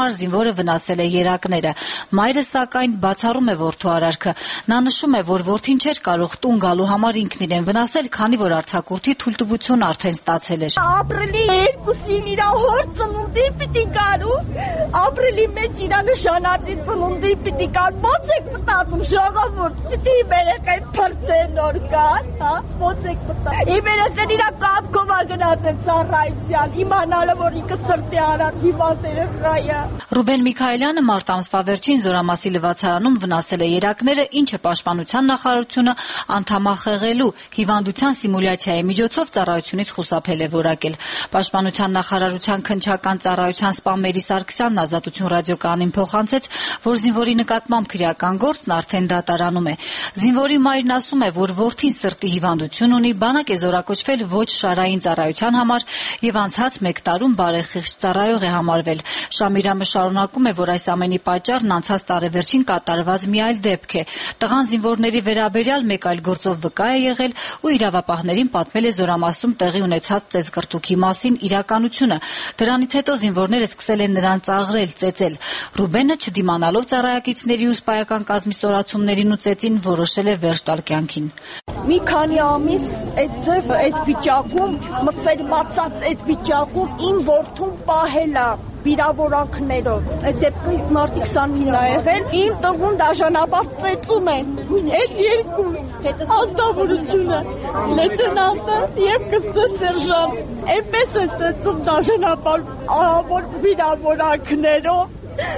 Speaker 3: որը վնասել է երակները։ Մայրը սակայն բացառում է որդու արարքը։ Նա նշում է, որ որդին չէր կարող տուն գալու համար ինքն իրեն վնասել, քանի որ արձակուրդի թույլտվություն արդեն ստացել էր։
Speaker 13: Ապրիլի 2-ին իր հոր ծնունդի պիտի գարու, ապրիլի մեջ իր նշանածի ծնունդի պիտի գար, ո՞նց եք մտածում ժողովուրդ, պիտի երեխային փրկեն նոր կար, հա, ո՞նց եք մտածում։ Իմ երեխան իր կապքով գնաց է ծառայության, իմանալը որ ինքը սրտի արած հիվանդ երեխա է։
Speaker 3: Ռուբեն Միքայելյանը մարտ ամսվա վերջին Զորամասի լվացարանում վնասել է երակները, ինչը Պաշտպանության նախարարությունը անդամախեղելու հիվանդության սիմուլյացիայի միջոցով ծառայությունից խուսափել է որակել։ Պաշտպանության նախարարության քննչական ծառայության սպա Մերի Սարգսյանն Ազատություն ռադիոկայանին փոխանցեց, որ զինվորի նկատմամբ քրեական գործն արդեն դատարանում է։ Զինվորի մայրն ասում է, որ որդին սրտի հիվանդություն ունի, բանակ է զորակոչվել ոչ շարային ծառայության համար եւ անցած 1 տարում բարեխիղճ ծառայող է համարվել։ Շամիրամը շարունակում է, որ այս ամենի պատճառն անցած տարեվերջին կատարված մի այլ դեպք է։ Տղան զինվորների վերաբերյալ մեկ այլ գործով վկա է եղել ու իրավապահներին պատմել է Զորամասում տեղի ունեցած ծեզկռտուքի մասին իրականությունը։ Դրանից հետո զինվորները սկսել են նրան ծաղրել, ծեծել։ Ռուբենը, չդիմանալով ծառայակիցների ու սպայական կազմի ստորացումներին ու ծեծին, որոշել է վերջ տալ կյանքին։
Speaker 13: Մի քանի ամիս այդ ձև այդ վիճակում, մսերմացած այդ վիճակում իմ որդուն պահել է վիրավորանքներով։ Այդ դեպքը մարտի 29-ն է եղել։ Իմ տղուն դաժանաբար ծեծում են։ Այդ երկու ազնվորությունը, լեյտենանտը եւ կստը սերժան, այնպես է ծեծում դաժանաբար ահավոր վիրավորանքներով։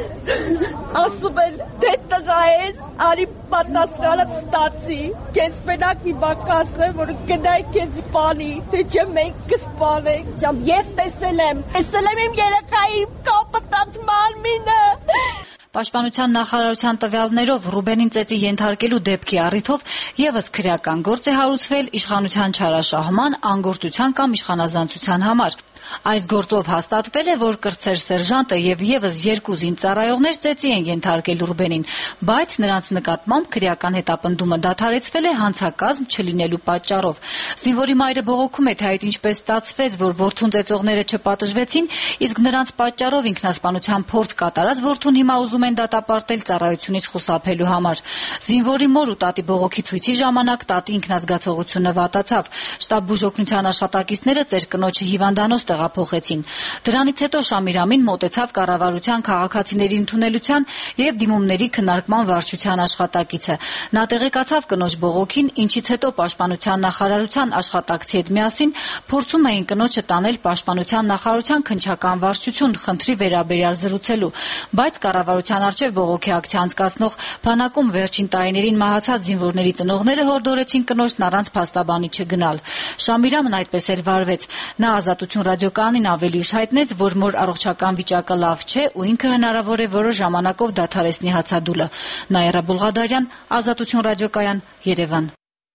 Speaker 13: Ասում են, թե տղա ես, արի պատասխանը ստացի, կեզ մենակ մի բակ ասեմ, որ գնայ կեզ սպանի, թե չէ մենք կսպանենք, ես տեսել եմ իմ երեխայի կապտած մարմինը։
Speaker 3: Պաշտպանության նախարարության տվյալներով Ռուբենին ծեծի ենթարկելու դեպքի առիթով եւս քրեական գործ է հարուցվել իշխանության չարաշահման, անգործության կամ իշխանազանցության համար։ Այս գործով հաստատվել է, որ կրտսեր սերժանտը եւ եւս 2 զինծառայողներ ծեծի են ենթարկել Ռուբենին, բայց նրանց նկատմամբ քրեական հետապնդումը դադարեցվել է հանցակազմ չլինելու պատճառով։ Զինվորի մայրը բողոքում է, թե այդ ինչպես ստացվեց, որ որդուն ծեծողները չպատժվեցին, իսկ նրանց պատճառով ինքնասպանության փորձ կատարած որդուն հիմա ուզում են դատապարտել ծառայությունից խուսափելու համար։ Զինվորի մոր ու տատի բողոքի ցույցի ժամանակ տատի ինքնազգացողությունը վատացավ։ Շտաբ բուժօգնության աշխատակիցները ծեր կնոջը հիվանդանոց տեղափոխեցին։ Դրանից հետո Շամիրամին մոտեցավ կառավարության քաղաքացիների ընդունելության եւ դիմումների քննարկման վարչության աշխատակիցը։ Նա տեղեկացավ կնոջ բողոքին, ինչից հետո Պաշտպանության նախարարության աշխատակցի հետ միասին փորձում էին կնոջը տանել Պաշտպանության նախարարության քննչական վարչություն խնդրի վերաբերյալ զրուցելու, բայց կառավարության արչեւ բողոքի ակցիա անցկացնող բանակում վերջին տարիներին մահացած զինվորների ծնողները հորդորեցին կնոջն առանց փաստաբանի չգնալ։ Շամիրամն այդպես էլ վարվեց։ Նա Ազատություն ռադիոկայանին ավելի ուշ հայտնեց, որ մոր առողջական վիճակը լավ չէ ու ինքը հնարավոր է որոշ ժամանակով դադարեցնի հացադուլը։ Նաիրա Բուլղադարյան, Ազատություն ռադիոկայան, Երևան։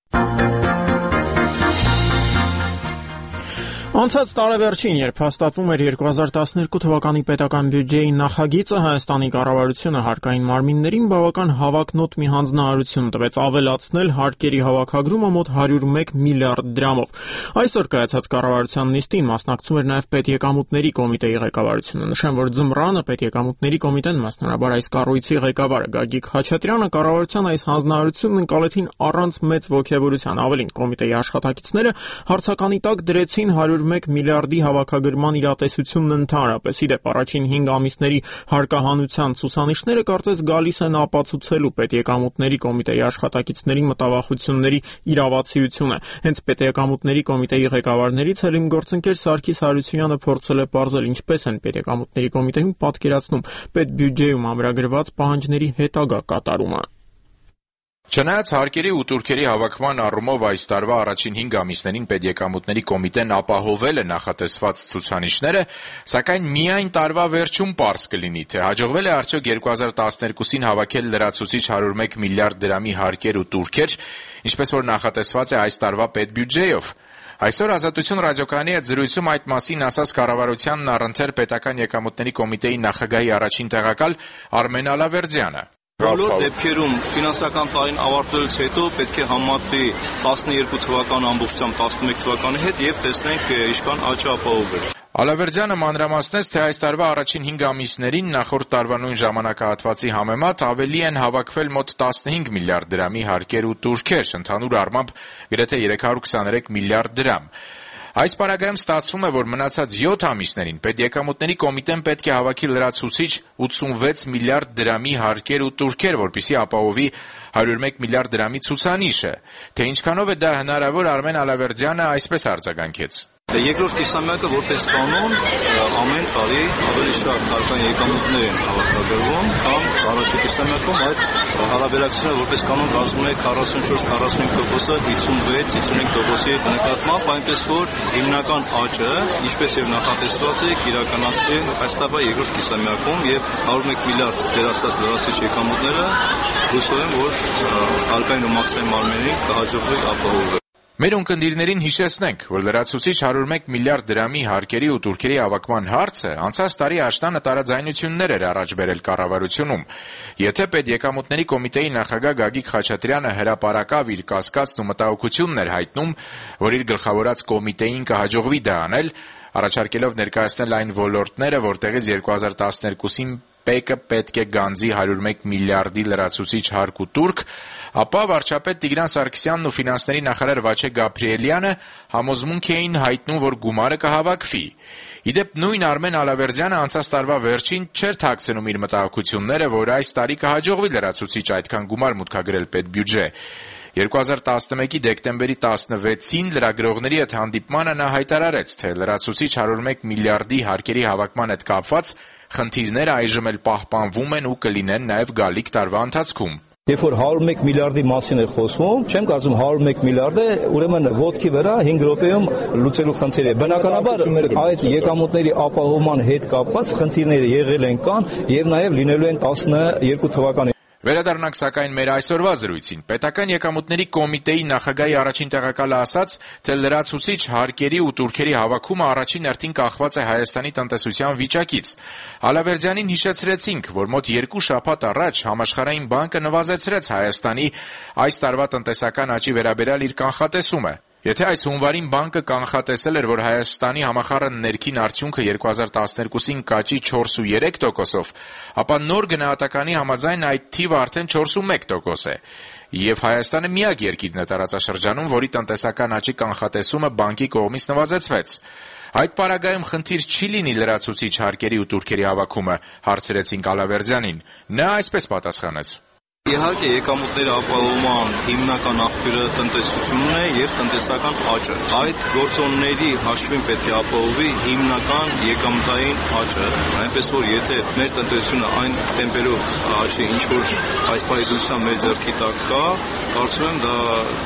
Speaker 1: Անցած տարեվերջին, երբ հաստատվում էր 2012 թվականի պետական բյուջեի նախագիծը, Հայաստանի կառավարությունը հարկային մարմիններին բավական հավակնոտ մի հանձնարարություն տվեց ավելացնել հարկերի հավաքագրումը մոտ 101 միլիարդ դրամով։ Այսօր կայացած կառավարության նիստին մասնակցում էր նաև պետեկամուտների կոմիտեի ղեկավարությունը։ Նշեմ, որ ձմռանը պետեկամուտների կոմիտեն, մասնավորաբար այս կառույցի ղեկավարը Գագիկ Խաչատրյանը կառավարության այս հանձնարարությունն ընկալեցին առանց մեծ ոգևորության։ Ավելին, կոմիտեի աշխատակիցները հարցականի տակ դրեցին 101 միլիարդի հավաքագրման իրատեսությունն ընդհանրապես։ Իդեպ առաջին 5 ամիսների հարկահանության ցուցանիշները կարծես գալիս են ապացուցելու պետեկամուտների կոմիտեի աշխատակիցների մտավախությունների իրավացիությունը։ Հենց պետեկամուտների կոմիտեի ղեկավարներից էլ իմ գործընկեր Սարգիս Հարությունյանը փորձել է պարզել, ինչպես են պետեկամուտների կոմիտեում պատկերացնում պետբյուջեում ամրագրված պահանջների հետագա կատարումը։
Speaker 14: Չնայած հարկերի ու տուրքերի հավաքման առումով այս տարվա առաջին 5 ամիսներին պետեկամուտների կոմիտեն ապահովել է նախատեսված ցուցանիշները, սակայն միայն տարվա վերջում պարզ կլինի, թե հաջողվել է արդյոք 2012-ին հավաքել լրացուցիչ 101 միլիարդ դրամի հարկեր ու տուրքեր, ինչպես որ նախատեսված է այս տարվա պետբյուջեով։ Այսօր Ազատություն ռադիոկայանի հետ զրույցում այդ մասին ասաց կառավարությանն առընթեր պետական եկամուտների կոմիտեի նախագահի առաջին տեղակալ Արմեն Ալավերդյանը։
Speaker 15: Բոլոր դեպքերում ֆինանսական տարին ավարտվելուց հետո պետք է համատվի 12 թվականը ամբողջությամբ 11 թվականի հետ եւ տեսնենք ինչքան աճ ապահովել։
Speaker 14: Ալավերդյանը մանրամասնեց, թե այս տարվա առաջին 5 ամիսներին նախորդ տարվա նույն ժամանակահատվածի համեմատ ավելի են հավաքվել մոտ 15 միլիարդ դրամի հարկեր ու տուրքեր, ընդհանուր առմամբ գրեթե 323 միլիարդ դրամ։ Այս պարագայում ստացվում է, որ մնացած 7 ամիսներին պետեկամուտների կոմիտեն պետք է հավաքի լրացուցիչ 86 միլիարդ դրամի հարկեր ու տուրքեր, որպեսզի ապահովի 101 միլիարդ դրամի ցուցանիշը։ Թե ինչքանով է դա հնարավոր, Արմեն Ալավերդյանը այսպես արձագանքեց.
Speaker 15: Երկրորդ կիսամյակը որպես կանոն ամեն տարի ավելի շատ հարկային եկամուտներ են հավաքագրվում, քան առաջին կիսամյակում այդ հարաբերակցությունը որպես կանոն կազմում է 44-45%-ը 56-55%-ի նկատմամբ, այնպես որ հիմնական աճը, ինչպես եւ նախատեսված է, կիրականացվի այս տարվա երկրորդ կիսամյակում եւ 101 միլիարդ ձեր ասած լրացուցիչ եկամուտները հուսով եմ, որ հարկային ու մաքսային մարմիններին կհաջողվի ապահովել։
Speaker 14: Մեր ունկնդիրներին հիշեցնենք, որ լրացուցիչ 101 միլիարդ դրամի հարկերի ու տուրքերի հավաքման հարցը անցած տարի աշտանը տարաձայնություններ էր առաջ բերել կառավարությունում։ Եթե պետեկամուտների կոմիտեի նախագահ Գագիկ Խաչատրյանը հրապարակավ իր կասկածն ու մտահոգությունն էր հայտնում, որ իր գլխավորած կոմիտեին կհաջողվի դա անել, առաջարկելով ներկայացնել այն ոլորտները, որտեղից 2012-ին ՊԵԿ-ը պետք է գանձի 101 միլիարդի լրացուցիչ հարկ ու տուրք, ապա վարչապետ Տիգրան Սարգսյանն ու ֆինանսների նախարար Վաչե Գաբրիելյանը համոզմունք էին հայտնում, որ գումարը կհավաքվի։ Իդեպ նույն Արմեն Ալավերդյանը անցած տարվա վերջին չէր թաքցնում իր մտահոգությունները, որ այս տարի կհաջողվի լրացուցիչ այդքան գումար մուտքագրել պետբյուջե։ 2011-ի դեկտեմբերի 16-ին լրագրողների հետ հանդիպմանը նա հայտարարեց, թե լրացուցիչ 101 միլիարդի հարկերի հավաքման հետ կապված խնդիրները այժմ էլ պահպանվում են ու կլինեն նաև գալիք տարվա ընթացքում։
Speaker 16: Երբ որ 101 միլիարդի մասին է խոսվում, չեմ կարծում 101 միլիարդը ուրեմն ոտքի վրա 5 րոպեում լուծելու խնդիր է։ Բնականաբար այդ եկամուտների ապահովման հետ կապված խնդիրները եղել են կան եւ նաեւ լինելու են 12 թվականին։
Speaker 14: Վերադառնանք սակայն մեր այսօրվա զրույցին։ Պետական եկամուտների կոմիտեի նախագահի առաջին տեղակալը ասաց, թե լրացուցիչ հարկերի ու տուրքերի հավաքումը առաջին հերթին կախված է Հայաստանի տնտեսության վիճակից։ Ալավերդյանին հիշեցրեցինք, որ մոտ 2 շաբաթ առաջ Համաշխարհային բանկը նվազեցրեց Հայաստանի այս տարվա տնտեսական աճի վերաբերյալ իր կանխատեսումը։ Եթե այս հունվարին բանկը կանխատեսել էր, որ Հայաստանի համախառն ներքին արդյունքը 2012-ին կաճի 4.3%-ով, ապա նոր գնահատականի համաձայն այդ թիվը արդեն 4.1% է։ Եվ Հայաստանը միակ երկիրն է տարածաշրջանում, որի տնտեսական աճի կանխատեսումը բանկի կողմից նվազեցվեց։ Այդ պարագայում խնդիր չի լինի լրացուցիչ հարկերի ու տուրքերի հավաքումը, հարցրեցինք Ալավերդյանին։ Նա այսպես պատասխանեց.
Speaker 15: Իհարկե եկամուտների ապահովման հիմնական աղբյուրը տնտեսությունն է եւ տնտեսական աճը։ Այդ գործոնների հաշվին պետք է ապահովի հիմնական եկամտային աճը, այնպես որ եթե մեր տնտեսությունը այն տեմպերով աճի, ինչ որ այս պայծության մեր ձեռքի տակ կա, կարծում եմ դա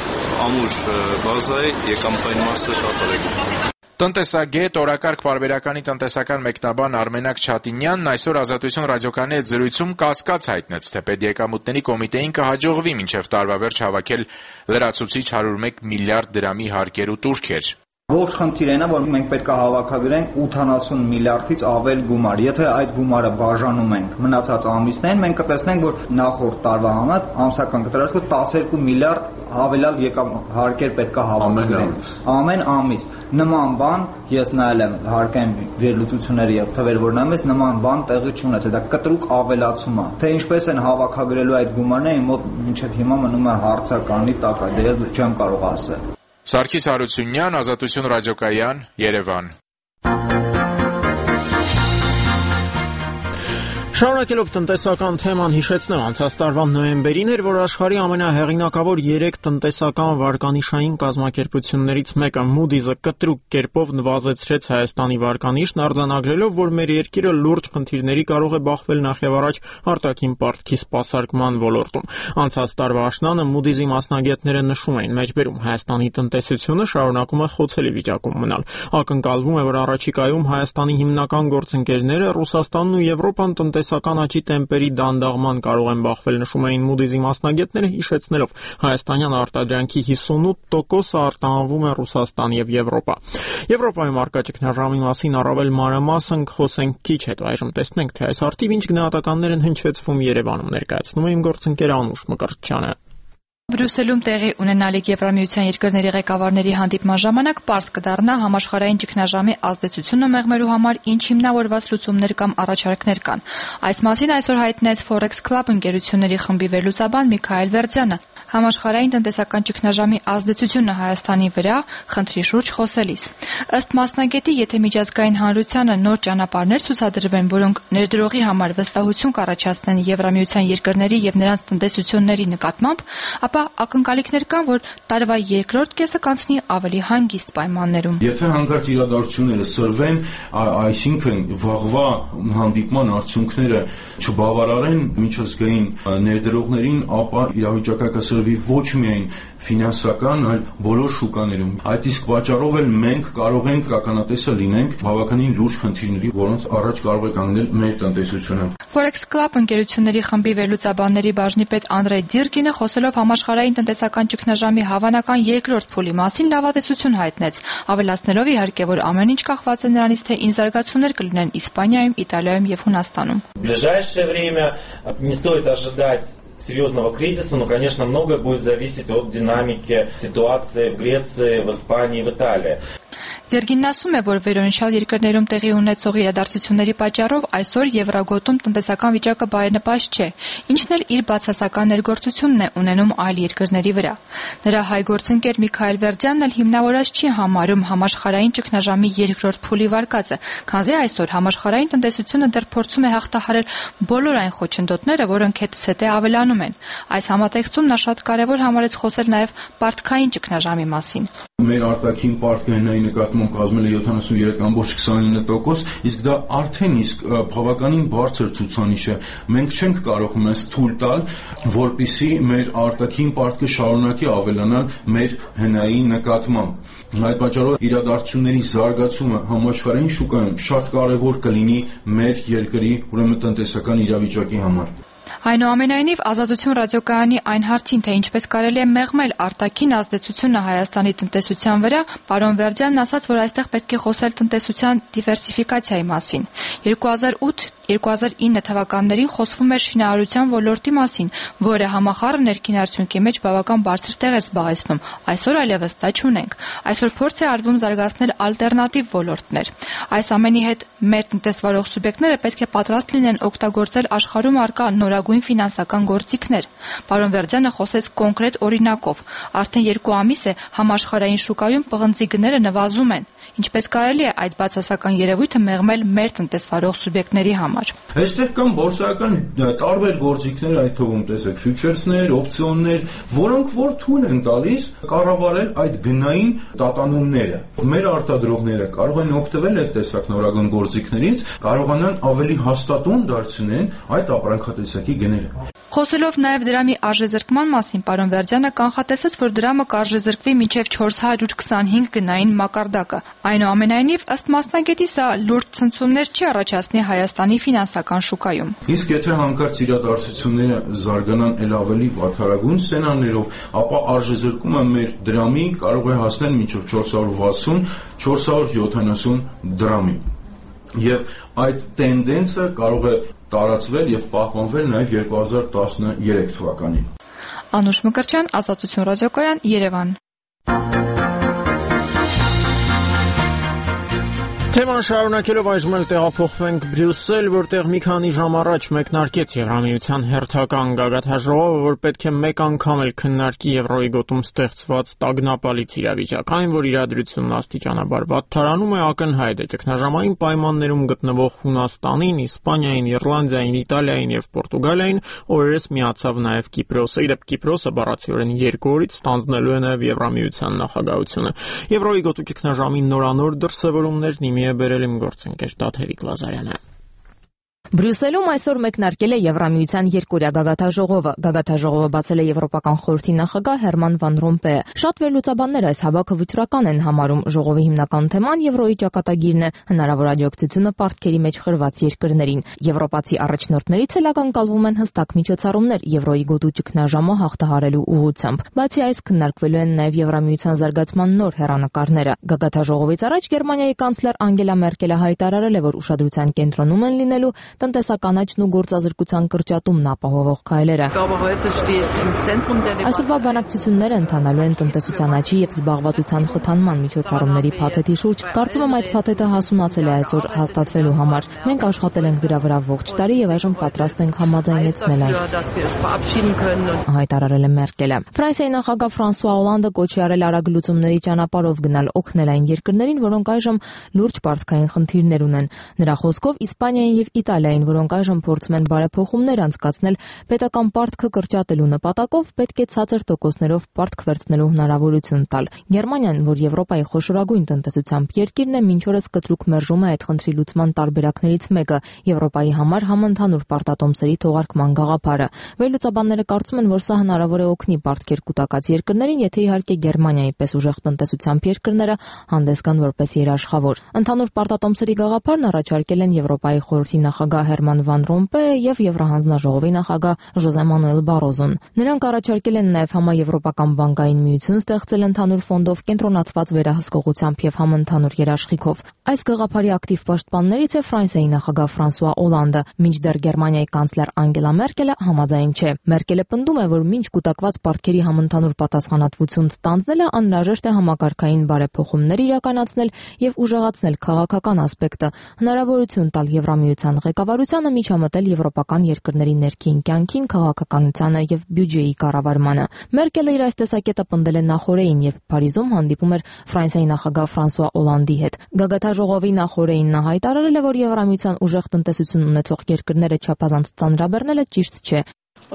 Speaker 15: ամուր բազա է եկամտային մասը կատարել։
Speaker 14: Տնտեսագետ, օրակարգ պարբերականի տնտեսական մեկնաբան Արմենակ Չատինյանն այսօր Ազատություն ռադիոկայանի հետ զրույցում կասկած հայտնեց, թե պետեկամուտների կոմիտեին կհաջողվի մինչև տարվա վերջ հավաքել լրացուցիչ 101 միլիարդ դրամի հարկեր ու տուրքեր։
Speaker 17: Ողջ խնդիրն է, որ մենք պետք է հավաքագրենք 80 միլիարդից ավել գումար։ Եթե այդ գումարը բաժանում ենք մնացած ամիսներին, մենք կտեսնենք, որ նախորդ տարվա համեմատ ամսական կտրվածքով 12 միլիարդ հավելյալ հարկեր պետք է հավաքագրենք ամեն ամիս։ Նման բան ես նայել եմ հարկային վերլուծությունները եւ թվեր, որ նայում ես, նման բան տեղի չունեցել։ Դա կտրուկ ավելացում է։ Թե ինչպես են հավաքագրելու այդ գումարները, իմ մոտ մինչեւ հիմա մնում է հարցականի տակ, դե ես չեմ կարող ասել։
Speaker 14: Սարգիս Հարությունյան, Ազատություն ռադիոկայան, Երևան։
Speaker 1: Շարունակելով տնտեսական թեման, հիշեցնեմ, անցած տարվա նոյեմբերին էր, որ աշխարհի ամենահեղինակավոր 3 տնտեսական վարկանիշային կազմակերպություններից մեկը Moody's-ը կտրուկ կերպով նվազեցրեց Հայաստանի վարկանիշն, արձանագրելով, որ մեր երկիրը լուրջ խնդիրների կարող է բախվել նախևառաջ արտաքին պարտքի սպասարկման ոլորտում։ Անցած տարվա աշնանը Moody's-ի մասնագետները նշում էին, մեջբերում Հայաստանի տնտեսությունը շարունակում է խոցելի վիճակում մնալ։ Ակնկալվում է, որ առաջիկայում Հայաստանի հիմնական գործընկերները Ռուսաստանն ու Եվրոպան տնտեսական աճի տեմպերի դանդաղման կարող են բախվել, նշում էին Moody's-ի մասնագետները, հիշեցնելով հայաստանյան արտադրանքի 58%-ը արտահանվում է Ռուսաստան եւ Եվրոպա։ Եվրոպայում առկա ճգնաժամի մասին առավել մանրամասն խոսենք քիչ հետո։ Այժմ տեսնենք, թե այս արդիվ ինչ գնահատականներ են հնչեցվում Երևանում, ներկայացնում է իմ գործընկեր Անուշ Մկրտչյանը։
Speaker 18: Բրյուսելում տեղի ունենալիք Եվրամիության երկրների ղեկավարների հանդիպման ժամանակ պարզ կդառնա համաշխարհային ճգնաժամի ազդեցությունը մեղմելու համար ինչ հիմնավորված լուծումներ կամ առաջարկներ կան։ Այս մասին այսօր հայտնեց Forex Club ընկերությունների խմբի վերլուծաբան Միքայել Վերդյանը, համաշխարհային տնտեսական ճգնաժամի ազդեցությունը Հայաստանի վրա խնդրի շուրջ խոսելիս։ Ըստ մասնագետի, եթե միջազգային հանրությանը նոր ճանապարհներ ցուցադրվեն, որոնք ներդրողի համար վստահություն կառաջացնեն Եվրամիության երկրների եւ նրանց տնտեսությունների նկատմամբ, ապա ակնկալիքներ կան, որ տարվա երկրորդ կեսը կանցնի ավելի հանգիստ պայմաններում։
Speaker 19: Եթե հանկարծ իրադարձությունները սրվեն, այսինքն վաղվա հանդիպման արդյունքները չբավարարեն միջազգային ներդրողներին, ապա իրավիճակը կսրվի ոչ միայն ֆինանսական, այլ բոլոր շուկաներում։ Այդ իսկ պատճառով էլ մենք կարող ենք ականատեսը լինենք բավականին լուրջ խնդիրների, որոնց առաջ կարող է կանգնել մեր տնտեսությունը։
Speaker 18: Forex Club ընկերությունների խմբի վերլուծաբանների բաժնի պետ Անդրեյ Դիրկինը խոսելով համաշխարհային տնտեսական ճգնաժամի հավանական երկրորդ փուլի մասին լավատեսություն հայտնեց, ավելացնելով իհարկե, որ ամեն ինչ կախված է նրանից, թե ինչ զարգացումներ կլինեն Իսպանիայում, Իտալիայում եւ Հունաստանում։
Speaker 20: В ближайшее время не стоит ожидать серьезного кризиса, но, конечно, многое будет зависеть от динамики ситуации в Греции, в Испании, в Италии.
Speaker 18: Ձերգինն ասում է, որ վերոնշյալ երկրներում տեղի ունեցող իրադարձությունների պատճառով այսօր Եվրագոտում տնտեսական վիճակը բարենպաստ չէ, ինչն էլ իր բացասական ներգործությունն է ունենում այլ երկրների վրա։ Նրա հայ գործընկեր Միքայել Վերդյանն էլ հիմնավորած չի համարում համաշխարհային ճգնաժամի երկրորդ փուլի վարկածը, քանզի այսօր համաշխարհային տնտեսությունը դեռ փորձում է հաղթահարել բոլոր այն խոչընդոտները, որոնք հետզհետե ավելանում են։ Այս համատեքստում նա շատ կարևոր համարեց խոսել նաև պարտքային ճգնաժամի մասին։
Speaker 19: Մեր արտաքին պարտքային նկատմամբ կազմել է 73.29%, իսկ դա արդեն իսկ բավականին բարձր ցուցանիշ է։ Մենք չենք կարող մեզ թույլ տալ, որպեսզի մեր արտաքին պարտքը շարունակի ավելանալ մեր հնայի նկատմամբ։ Այդ պատճառով իրադարձությունների զարգացումը համաշխարհային շուկայում շատ կարևոր կլինի մեր երկրի ուրեմն տնտեսական իրավիճակի համար։
Speaker 18: Այնուամենայնիվ, Ազատություն ռադիոկայանի այն հարցին, թե ինչպես կարելի է մեղմել արտաքին ազդեցությունը Հայաստանի տնտեսության վրա, պարոն Վերդյանն ասաց, որ այստեղ պետք է խոսել տնտեսության դիվերսիֆիկացիայի մասին։ 2008-2009 թվականներին խոսվում էր շինարարության ոլորտի մասին, որը համախառն ներքին արդյունքի մեջ բավական բարձր տեղ էր զբաղեցնում։ Այսօր այլևս դա չունենք։ Այսօր փորձ է արվում զարգացնել ալտերնատիվ ոլորտներ։ Այս ամենի հետ մեր տնտեսվարող սուբյեկտները պետք է պատրաստ լինեն օգտագործել աշխարհում առկա նորագույն ֆինանսական գործիքներ։ Պարոն Վերդյանը խոսեց կոնկրետ օրինակով։ Արդեն 2 ամիս է համաշխարհային շուկայում պղնձի գները նվազում են։ Ինչպես կարելի է այդ բացասական երևույթը մեղմել մեր տնտեսվարող սուբյեկտների համար։
Speaker 19: Այստեղ կան բորսայական տարբեր գործիքներ, այդ թվում տեսեք ֆյուչերսներ, օպցիոններ, որոնք որ թույլ են տալիս կառավարել այդ գնային տատանումները։ Մեր արտադրողները կարող են օգտվել այդ տեսակ նորագույն գործիքներից, կարողանան ավելի հաստատուն դարձնել այդ ապրանքատեսակի գները։
Speaker 18: Խոսելով նաև դրամի արժեզրկման մասին, պարոն Վերդյանը կանխատեսեց, որ դրամը կարժեզրկվի մինչև 425 գնային մակարդակը։ Այնուամենայնիվ, ըստ մասնագետի, սա լուրջ ցնցումներ չի առաջացնի Հայաստանի ֆինանսական շուկայում։ Իսկ
Speaker 19: եթե հանկարծ իրադարձությունները զարգանան ել ավելի վատթարագույն սցենարներով, ապա արժեզրկումը մեր դրամի կարող է հասնել մինչև 460-470 դրամի։ Եվ այդ տենդենսը կարող է տարածվել եւ պահպանվել նաեւ 2013 թվականին։
Speaker 18: Անուշ Մկրտչյան, Ազատություն ռադիոկայան, Երևան։
Speaker 1: Թեման շարունակելով այժմ էլ տեղափոխվենք Բրյուսել, որտեղ մի քանի ժամ առաջ մեկնարկեց Եվրամիության հերթական գագաթաժողովը, որ պետք է մեկ անգամ էլ քննարկի Եվրոյի գոտում ստեղծված տագնապալից իրավիճակ, այն որ իրադրությունն աստիճանաբար վատթարանում է, ակնհայտ է ճգնաժամային պայմաններում գտնվող Հունաստանին, Իսպանիային, Իռլանդիային, Իտալիային եւ Պորտուգալիային, օրերս միացավ նաեւ Կիպրոսը։ Իդեպ Կիպրոսը բառացիորեն 2 օրից ստանձնելու է նաեւ Եվրամիության նախագահությունը։ Եվրոյի գոտու ճգնաժամի նորանոր դրսևորումներն իմի է բերել իմ գործընկեր Տաթևիկ Լազարյանը։
Speaker 21: Բրյուսելում այսօր մեկնարկել է Եվրամիության երկօրյա գագաթաժողովը։ Գագաթաժողովը բացել է Եվրոպական խորհրդի նախագահ Հերման վան Ռոմպեյը։ Շատ վերլուծաբաններ այս հավաքը վճռական են համարում։ Ժողովի հիմնական թեման Եվրոյի ճակատագիրն է, հնարավոր աջակցությունը պարտքերի մեջ խրված երկրներին։ Եվրոպացի առաջնորդներից էլ ակնկալվում են հստակ միջոցառումներ Եվրոյի գոտու ճգնաժամը հաղթահարելու ուղղությամբ։ Բացի այս, քննարկվելու են նաև Եվրամիության զարգացման նոր հեռանկարները։ Գագաթաժողովից առաջ Գերմանիայի կանցլեր Անգելա Մերկելը հայտարարել է, որ ուշադրության կենտրոնում են լինելու տնտեսականաճն ու գործազրկության կրճատումն ապահովող քայլերը։ Այսօրվա բանակցությունները ընթանալու են տնտեսության աճի եւ զբաղվածության խթանման միջոցառումների փաթեթի շուրջ։ Կարծում եմ այդ փաթեթը հասունացել է այսօր հաստատվելու համար։ Մենք աշխատել ենք դրա վրա ողջ տարի եւ այժմ պատրաստ ենք համաձայնեցնել այն, հայտարարել է Մերկելը։ Ֆրանսիայի նախագահ Ֆրանսուଆ Օլանդը կոչի արել արագ լուծումների ճանապարհով գնալ օգնել այն երկրներին, որոնք այժմ լուրջ պարտքային խնդիրներ ունեն։ Նրա խոսքով Իսպանիային եւ Իտալիային, որոնք այժմ փորձում են բարեփոխումներ անցկացնել, պետական պարտքը կրճատելու նպատակով պետք է ցածր տոկոսներով պարտք վերցնելու հնարավորություն տալ։ Գերմանիան, որ Եվրոպայի խոշորագույն տնտեսությամբ երկիրն է, մինչ օրս կտրուկ մերժում է այդ խնդրի լուծման տարբերակներից մեկը՝ Եվրոպայի համար համընդհանուր պարտատոմսերի թողարկման գաղափարը։ Վերլուծաբանները կարծում են, որ սա հնարավոր է օգնի պարտքեր կուտակած երկրներին, եթե իհարկե Գերմանիայի պես ուժեղ տնտեսությամբ երկրները հանդես գան որպես երաշխավոր։ Ընդհանուր պարտատոմսերի գաղափարն առաջարկել են Եվրոպայի խորհրդի նախագահ Հերման վան Ռոմպեյը եւ Եվրահանձնաժողովի նախագահ Ժոզե Մանուել Բարոզոն։ Նրանք առաջարկել են նաեւ համաեվրոպական բանկային միություն ստեղծել ընդհանուր ֆոնդով կենտրոնացված վերահսկողությամբ եւ համընդհանուր երաշխիքով։ Այս գաղափարի ակտիվ պաշտպաններից է Ֆրանսիայի նախագահ Ֆրանսուଆ Օլանդը, մինչդեռ Գերմանիայի կանցլեր Անգելա Մերկելը համաձայն չէ։ Մերկելը պնդում է, որ մինչ կուտակված պարտքերի համընդհանուր պատասխանատվություն ստանձնելը անհրաժեշտ է համակարգային բարեփոխումներ իրականացնել եւ ուժեղացնել քաղաքական ասպեկտը, հնարավորություն տալ Եվրամիության ղեկավարությանը միջամտել եվրոպական երկրների ներքին կյանքին, քաղաքականությանը եւ բյուջեի կառավարմանը։ Մերկելը իր այս տեսակետը պնդել է նախորդին, երբ Փարիզում հանդիպում էր Ֆրանսիայի նախագահ Ֆրանսուଆ Օլանդի հետ։ Գագաթաժողովի նախորդին նա հայտարարել է, որ Եվրամիության ուժեղ տնտեսություն ունեցող երկրները չափազանց ծանրաբեռնելը ճիշտ չէ։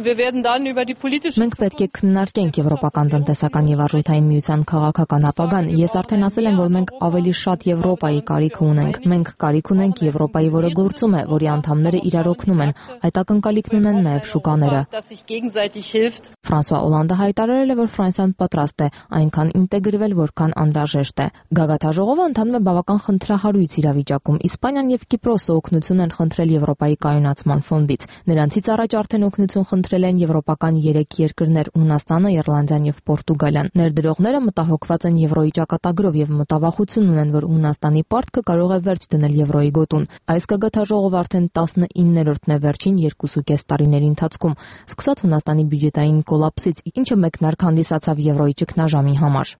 Speaker 21: Մենք պետք է քննարկենք Եվրոպական տնտեսական եւ արժութային միության քաղաքական ապագան։ Ես արդեն ասել եմ, որ մենք ավելի շատ Եվրոպայի կարիք ունենք։ Մենք կարիք ունենք Եվրոպայի, որը գործում է, որի անդամները իրար օգնում են։ Այդ ակնկալիքն ունեն նաեւ շուկաները։ Ֆրանսուଆ Օլանդը հայտարարել է, որ Ֆրանսիան պատրաստ է այնքան ինտեգրվել, որքան անհրաժեշտ է։ Գագաթաժողովը ընթանում է բավական խնդրահարույց իրավիճակում։ Իսպանիան եւ Կիպրոսը օգնություն են խնդրել Եվրոպայի կայունացման ֆոնդից։ Նրանցից առաջ արդեն օգնություն խնդրել են եվրոպական 3 երկրներ՝ Հունաստանը, Իռլանդիան եւ Պորտուգալիան։ Ներդրողները մտահոգված են եվրոյի ճակատագրով եւ մտավախություն ունեն, որ Հունաստանի պարտքը կարող է վերջ դնել եվրոյի գոտուն։ Այս գագաթաժողովը արդեն 19-րդն է վերջին 2.5 տարիների ընթացքում, սկսած Հունաստանի բյուջետային կոլապսից, ինչը մեկնարկ հանդիսացավ եվրոյի ճգնաժամի համար։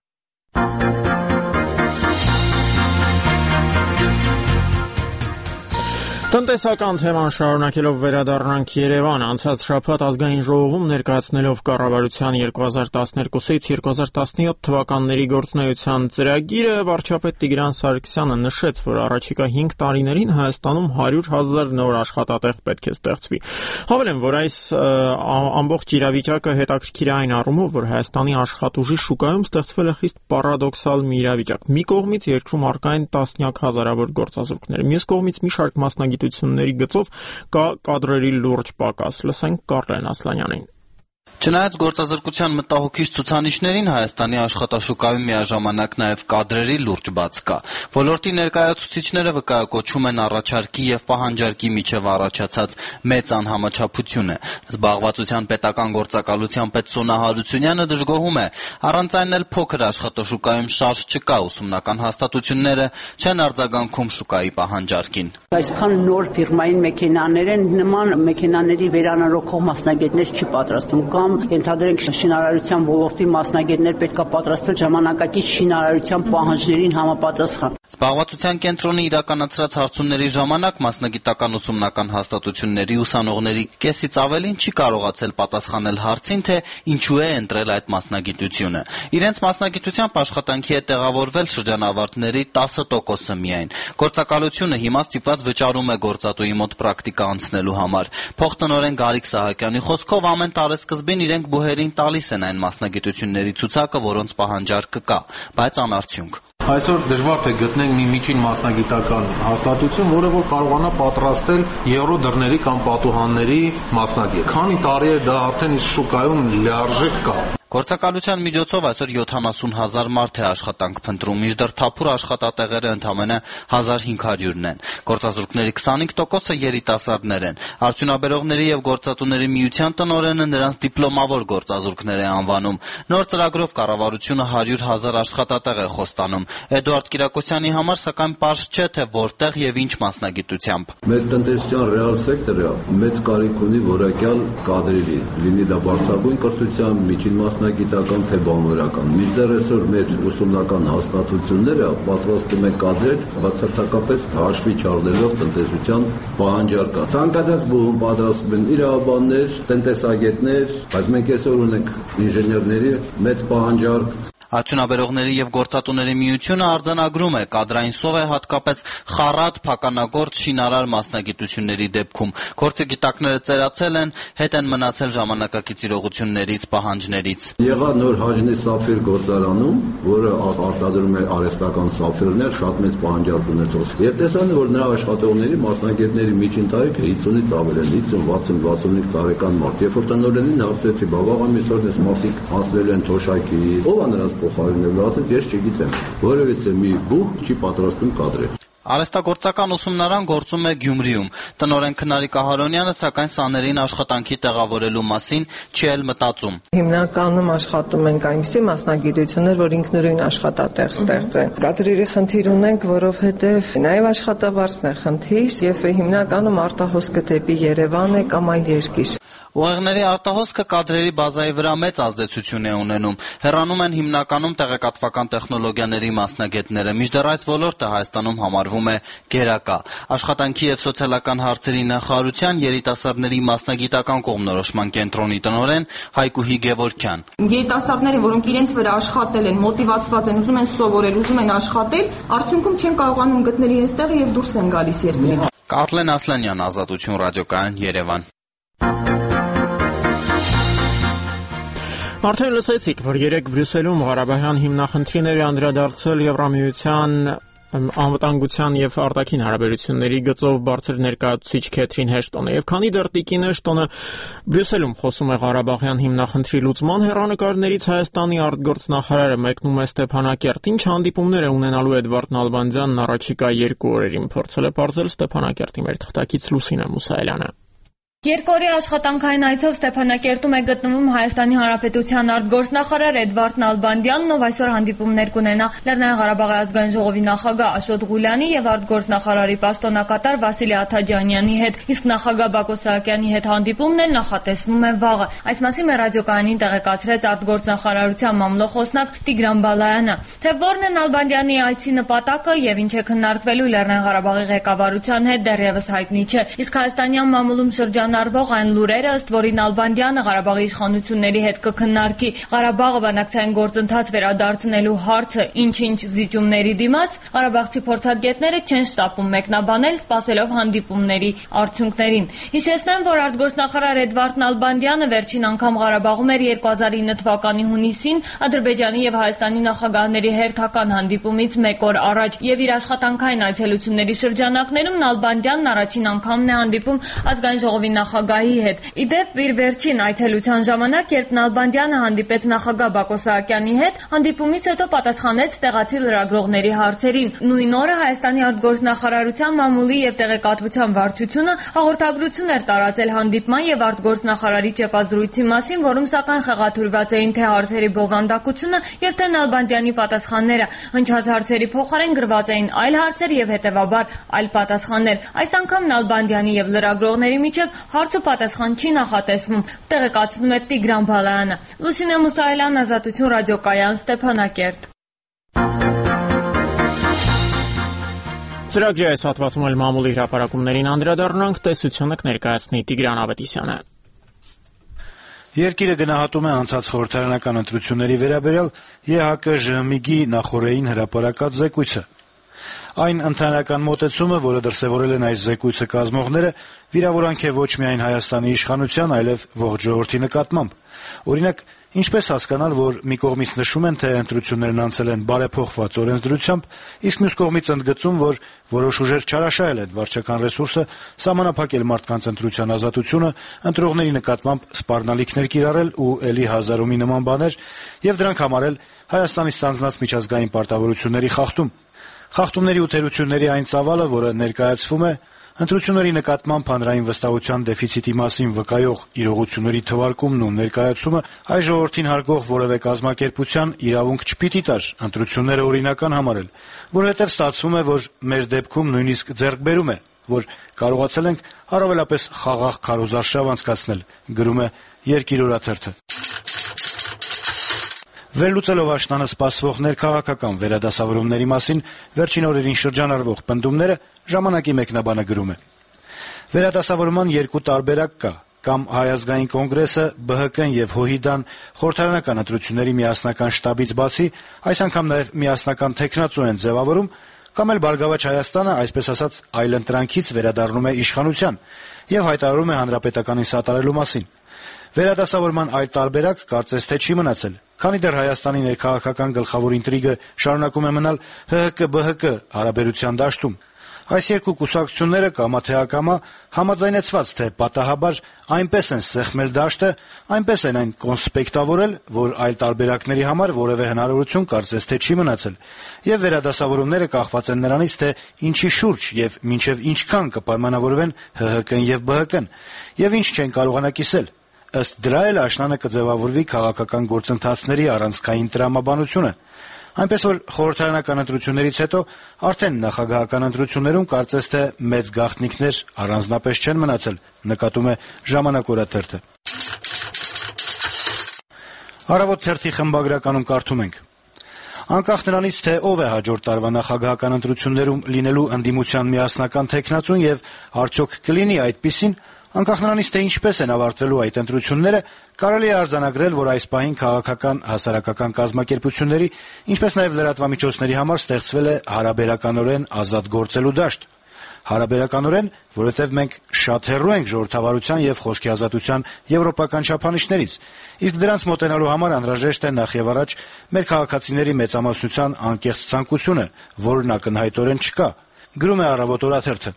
Speaker 1: Տնտեսական թեման շարունակելով վերադառնանք Երևան, անցած շաբաթ ազգային ժողովում ներկայացնելով կառավարության 2012-ից 2017 թվականների գործունեության ծրագիրը, վարչապետ Տիգրան Սարգսյանը նշեց, որ առաջիկա 5 տարիներին Հայաստանում 100,000 նոր աշխատատեղ պետք է ստեղծվի։ Հավելեմ, որ այս ամբողջ իրավիճակը հետաքրքիր է այն առումով, որ Հայաստանի աշխատուժի շուկայում ստեղծվել է խիստ պարադոքսալ մի իրավիճակ։ Մի կողմից երկրում առկա են տասնյակ հազարավոր գործազուրկներ, մյուս կողմից մի շարք մասնագիտությունների գծով կա կադրերի լուրջ պակաս։ Լսենք Կարլեն Ասլանյանին։
Speaker 2: Չնայած գործազրկության մտահոգիչ ցուցանիշներին, Հայաստանի աշխատաշուկայում միաժամանակ նաև կադրերի լուրջ բաց կա։ Ոլորտի ներկայացուցիչները վկայակոչում են առաջարկի եւ պահանջարկի միջև առաջացած մեծ անհամաչափությունը։ Զբաղվածության պետական գործակալության պետ Սոնա Հարությունյանը դժգոհում է, առանց այն էլ փոքր աշխատաշուկայում շարժ չկա, ուսումնական հաստատությունները չեն արձագանքում շուկայի պահանջարկին։
Speaker 22: Այսքան նոր ֆիրմային մեքենաներ են, նման մեքենաների վերանորոգող մասնագետներ չի պատրաստում կամ ենթադրենք շինարարության ոլորտի մասնագետներ պետք է պատրաստել ժամանակակից շինարարության պահանջներին համապատասխան։
Speaker 2: Զբաղվածության կենտրոնի իրականացրած հարցումների ժամանակ մասնագիտական ուսումնական հաստատությունների ուսանողների կեսից ավելին չի կարողացել պատասխանել հարցին, թե ինչու է ընտրել այդ մասնագիտությունը։ Իրենց մասնագիտությամբ աշխատանքի է տեղավորվել շրջանավարտների 10%-ը միայն։ Գործակալությունը հիմա ստիպված վճարում է գործատուի մոտ պրակտիկա անցնելու համար։ Փոխտնօրեն Գարիկ Սահակյանի խոսքով ամեն տարեսկզբին իրենք բուհերին տալիս են այն մասնագիտությունների ցուցակը, որոնց պահանջարկը կա, բայց անարդյունք։
Speaker 23: Այսօր դժվար թե գտնենք մի միջին մասնագիտական հաստատություն, որը որ կարողանա պատրաստել եվրո դռների կամ պատուհանների մասնագետ։ Քանի տարի է դա արդեն իսկ շուկայում լիարժեք կա։
Speaker 2: Գործակալության միջոցով այսօր 70,000 մարդ է աշխատանք փնտրում, մինչդեռ թափուր աշխատատեղերը ընդամենը 1500-ն են։ Գործազուրկների 25%-ը երիտասարդներ են։ Արդյունաբերողների եւ գործատուների միության տնօրենը նրանց դիպլոմավոր գործազուրկներ է անվանում։ Նոր ծրագրով կառավարությունը 100,000 աշխատատեղ է խոստանում։ Էդուարդ Կիրակոսյանի համար սակայն պարզ չէ, թե որտեղ եւ ինչ մասնագիտությամբ։
Speaker 4: Մեր տնտեսության ռեալ սեկտորը մեծ կարիք ունի որակյալ կադրերի, լինի դա բարձրագույն կրթության, միջին մասնագիտական թե բանվորական։ Մինչդեռ այսօր մեր ուսումնական հաստատությունները պատրաստում են կադրեր բացարձակապես հաշվի չառնելով տնտեսության պահանջարկը։ Ցանկացած բուհում պատրաստում են իրավաբաններ, տնտեսագետներ, բայց մենք այսօր ունենք ինժեներների մեծ պահանջարկ։
Speaker 2: Արդյունաբերողների եւ գործատուների միությունը արձանագրում է, կադրային սով է հատկապես խառատ, փականագործ, շինարար մասնագիտությունների դեպքում։ Գործի գիտակները ծերացել են, հետ են մնացել ժամանակակից իրողություններից, պահանջներից։
Speaker 4: Եղա նոր Հաջնի Սափիր գործարանում, որը արտադրում է արհեստական սափիրներ, շատ մեծ պահանջարկ ունեցող։ Եվ տեսան, որ նրա աշխատողների մասնագետների միջին տարիքը 50-ից ավել են, 50, 60, 65 տարեկան մարդ։ Երբ որ տնօրենին հարցրեցի, բավական ամիսօրն էս մարդիկ հասնել են թոշակի, ով է նրանց փոխարինելու, ասեց, ես չգիտեմ, որովհետեւ մի բուհ չի պատրաստում կադրեր։
Speaker 2: Արհեստագործական ուսումնարան գործում է Գյումրիում։ Տնօրեն Քնարիկ Ահարոնյանը սակայն սաներին աշխատանքի տեղավորելու մասին չի էլ մտածում։
Speaker 5: Հիմնականում աշխատում ենք այնպիսի մասնագիտություններ, որ ինքնուրույն աշխատատեղ ստեղծեն։ Կադրերի խնդիր ունենք, որովհետև նաև աշխատավարձն է խնդիր եւ հիմնականում արտահոսքը դեպի Երևան է կամ այլ երկիր։
Speaker 2: Ուղեղների արտահոսքը կադրերի բազայի վրա մեծ ազդեցություն է ունենում։ Հեռանում են հիմնականում տեղեկատվական տեխնոլոգիաների մասնագետները, մինչդեռ այս ոլորտը Հայաստանում համարվում է գերակա։ Աշխատանքի եւ սոցիալական հարցերի նախարարության երիտասարդների մասնագիտական կողմնորոշման կենտրոնի տնօրեն Հայկուհի Գևորգյան։
Speaker 6: Երիտասարդները, որոնք իրենց վրա աշխատել են, մոտիվացված են, ուզում են սովորել, ուզում են աշխատել, արդյունքում չեն կարողանում գտնել իրենց տեղը եւ դուրս են գալիս երկրից։
Speaker 2: Կարլեն Ասլանյան, Ազատություն ռադիոկայան, Երևան։
Speaker 1: Արդեն լսեցիք, որ երեկ Բրյուսելում Ղարաբաղյան հիմնախնդիրների անդրադարձել Եվրամիության անվտանգության եւ արտաքին հարաբերությունների գծով բարձր ներկայացուցիչ Քեթրին Հեշտոնը եւ քանի դեռ տիկին Հեշտոնը Բրյուսելում խոսում է Ղարաբաղյան հիմնախնդրի լուծման հեռանկարներից Հայաստանի արտգործնախարարը մեկնում է Ստեփանակերտ, ինչ հանդիպումներ է ունենալու Էդվարդ Նալբանդյանն առաջիկա 2 օրերին, փորձել է բարձել Ստեփանակերտի մեր թղթակից Լուսինե Մուսայելյանը։
Speaker 24: Երկօրյա աշխատանքային այցով Ստեփանակերտում է գտնվում Հայաստանի Հանրապետության արտգործնախարար Էդվարդ Նալբանդյանն, ով այսօր հանդիպումներ կունենա Լեռնային Ղարաբաղի ազգային ժողովի նախագահ Աշոտ Ղուլյանի եւ արտգործնախարարի պաշտոնակատար Վասիլի Աթաջանյանի հետ, իսկ նախագահ Բակո Սահակյանի հետ հանդիպումն էլ նախատեսվում է վաղը։ Այս մասին մեր ռադիոկայանին տեղեկացրեց արտգործնախարարության մամլոխոսնակ Տիգրան Բալայանը։ Թե որն է Նալբանդյանի այցի նպատակը եւ ինչ է քննարկվելու Լեռնային Ղարաբաղի ղեկավարության հետ, դեռևս հայտնի չէ։ Իսկ հայաստանյան մամուլում շրջանառվող այն լուրերը, ըստ որի Նալբանդյանը Ղարաբաղի իշխանությունների հետ կքննարկի Ղարաբաղը բանակցային գործընթաց վերադարձնելու հարցը ինչ-ինչ զիջումների դիմաց, ղարաբաղցի փորձագետները չեն շտապում մեկնաբանել, սպասելով հանդիպումների արդյունքներին։ Հիշեցնեմ, որ արտգործնախարար Էդվարդ Նալբանդյանը վերջին անգամ Ղարաբաղում էր 2009 թվականի հունիսին Ադրբեջանի եւ Հայաստանի նախագահների հերթական հանդիպումից 1 օր առաջ, եւ իր աշխատանքային այցելությունների շրջանակներում Նալբանդյանն առաջին անգամն է հանդիպում ազգային ժողովի նախագահի հետ։ Իդեպ իր վերջին այցելության ժամանակ, երբ Նալբանդյանը հանդիպեց նախագահ Բակո Սահակյանի հետ, հանդիպումից հետո պատասխանեց տեղացի լրագրողների հարցերին։ Նույն օրը Հայաստանի արտգործնախարարության մամուլի եւ տեղեկատվության վարչությունը հաղորդագրություն էր տարածել հանդիպման եւ արտգործնախարարի ճեպազրույցի մասին, որում սակայն խեղաթյուրված էին թե հարցերի բովանդակությունը եւ թե Նալբանդյանի պատասխանները։ Հնչած հարցերի փոխարեն գրված էին այլ հարցեր եւ հետեւաբար այլ պատասխաններ։ Այս անգամ Նալբանդյանի եւ լրագրողների միջև հարց ու պատասխան չի նախատեսվում, տեղեկացնում է Տիգրան Բալայանը։ Լուսինե Մուսայելյան, Ազատություն ռադիոկայան, Ստեփանակերտ։
Speaker 1: Ծրագրի այս հատվածում էլ մամուլի հրապարակումներին անդրադառնանք, տեսությունը կներկայացնի Տիգրան Ավետիսյանը։
Speaker 25: Երկիրը գնահատում է անցած խորհրդարանական ընտրությունների վերաբերյալ ԵՀԿ-ԺՀՄԻԳ-ի նախորդային հրապարակած զեկույցը։ Այն ընդհանրական մոտեցումը, որը դրսևորել են այս զեկույցը կազմողները, վիրավորանք է ոչ միայն Հայաստանի իշխանության, այլև ողջ ժողովրդի նկատմամբ։ Օրինակ, Ինչպես հասկանալ, որ մի կողմից նշում են, թե ընտրություններն անցել են բարեփոխված օրենսդրությամբ, իսկ մյուս կողմից ընդգծում, որ որոշ ուժեր չարաշահել են վարչական ռեսուրսը, սահմանափակել մարդկանց ընտրության ազատությունը, ընտրողների նկատմամբ սպառնալիքներ կիրառել ու էլի հազարումի նման բաներ, եւ դրանք համարել Հայաստանի ստանձնած միջազգային պարտավորությունների խախտում։ Խախտումների ու թերությունների այն ծավալը, որը ներկայացվում է, ընտրությունների նկատմամբ հանրային վստահության դեֆիցիտի մասին վկայող իրողությունների թվարկումն ու ներկայացումը հայ ժողովրդին հարգող որևէ կազմակերպության իրավունք չպիտի տար ընտրությունները օրինական համարել, որովհետև ստացվում է, որ մեր դեպքում նույնիսկ ձեռքբերում է, որ կարողացել ենք առավելապես խաղաղ քարոզարշավ անցկացնել, գրում է Երկիր օրաթերթը։ Վերլուծելով աշնանը սպասվող ներքաղաքական վերադասավորումների մասին վերջին օրերին շրջանառվող պնդումները ժամանակի մեկնաբանը գրում է. Վերադասավորման երկու տարբերակ կա. կամ Հայ ազգային կոնգրեսը, ԲՀԿ-ն եւ ՀՅԴ-ն խորհրդարանական ընտրությունների միասնական շտաբից բացի, այս անգամ նաեւ միասնական թեկնածու են ձևավորում, կամ էլ Բարգավաճ Հայաստանը, այսպես ասած, այլընտրանքից վերադառնում է իշխանության եւ հայտարարում է հանրապետականին սատարելու մասին։ Վերադասավորման այլ տարբերակ կարծես թե չի մնացել, քանի դեռ Հայաստանի ներքաղաքական գլխավոր ինտրիգը շարունակում է մնալ ՀՀԿ-ԲՀԿ հարաբերության դաշտում։ Այս երկու կուսակցությունները կամա թե ակամա համաձայնեցված թե պատահաբար այնպես են սեղմել դաշտը, այնպես են այն կոնսպեկտավորել, որ այլ տարբերակների համար որևէ հնարավորություն կարծես թե չի մնացել, եւ վերադասավորումները կախված են նրանից, թե ինչի շուրջ եւ մինչեւ ինչքան կպայմանավորվեն ՀՀԿ-ն եւ ԲՀԿ-ն, եւ ինչ չեն կարողանա կիսել։ Ըստ դրա էլ աշնանը կձևավորվի քաղաքական գործընթացների առանցքային տրամաբանությունը։ Այնպես որ խորհրդարանական ընտրություններից հետո արդեն նախագահական ընտրություններում կարծես թե մեծ գաղտնիքներ առանձնապես չեն մնացել, նկատում է Ժամանակ օրաթերթը։ Առավոտ թերթի խմբագրականում կարդում ենք. Անկախ նրանից, թե ով է հաջորդ տարվա նախագահական ընտրություններում լինելու ընդդիմության միասնական թեկնածուն եւ արդյոք կլինի այդպիսին, անկախ նրանից, թե ինչպես են ավարտվելու այդ ընտրությունները, կարելի է արձանագրել, որ այս պահին քաղաքական հասարակական կազմակերպությունների, ինչպես նաև լրատվամիջոցների համար ստեղծվել է հարաբերականորեն ազատ գործելու դաշտ։ Հարաբերականորեն, որովհետև մենք շատ հեռու ենք ժողովրդավարության եւ խոսքի ազատության եվրոպական չափանիշներից, իսկ դրանց մոտենալու համար անհրաժեշտ է նախ եւ առաջ մեր քաղաքացիների մեծամասնության անկեղծ ցանկությունը, որն ակնհայտորեն չկա, գրում է Առավոտ օրաթերթը։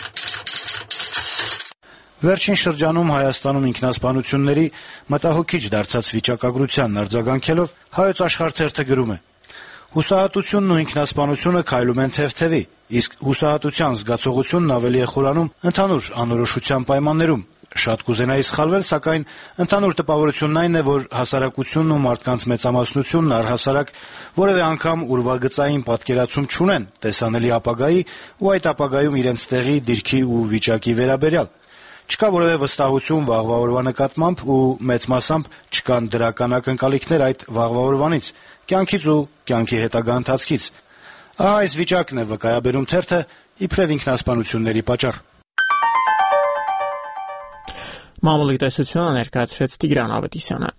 Speaker 25: Վերջին շրջանում Հայաստանում ինքնասպանությունների մտահոգիչ դարձած վիճակագրությանն արձագանքելով Հայոց Աշխարհ թերթը գրում է. Հուսահատությունն ու ինքնասպանությունը քայլում են թեթևի, իսկ հուսահատության զգացողությունն ավելի է խորանում ընդհանուր անորոշության պայմաններում։ Շատ կուզենայի սխալվել, սակայն ընդհանուր տպավորությունն այն է, որ հասարակությունն ու մարդկանց մեծամասնությունն առհասարակ որևէ անգամ ուրվագծային պատկերացում չունեն տեսանելի ապագայի ու այդ ապագայում իրենց տեղի, դիրքի ու վիճակի վերաբերյալ։ Չկա որևէ վստահություն վաղվա օրվա նկատմամբ ու մեծ մասամբ չկան դրական ակնկալիքներ այդ վաղվա օրվանից, կյանքից ու կյանքի հետագա ընթացքից։ Ահա այս վիճակն է վկայաբերում թերթը իբրև ինքնասպանությունների պատճառ։
Speaker 1: Մամուլի տեսությունը ներկայացրեց Տիգրան Ավետիսյանը։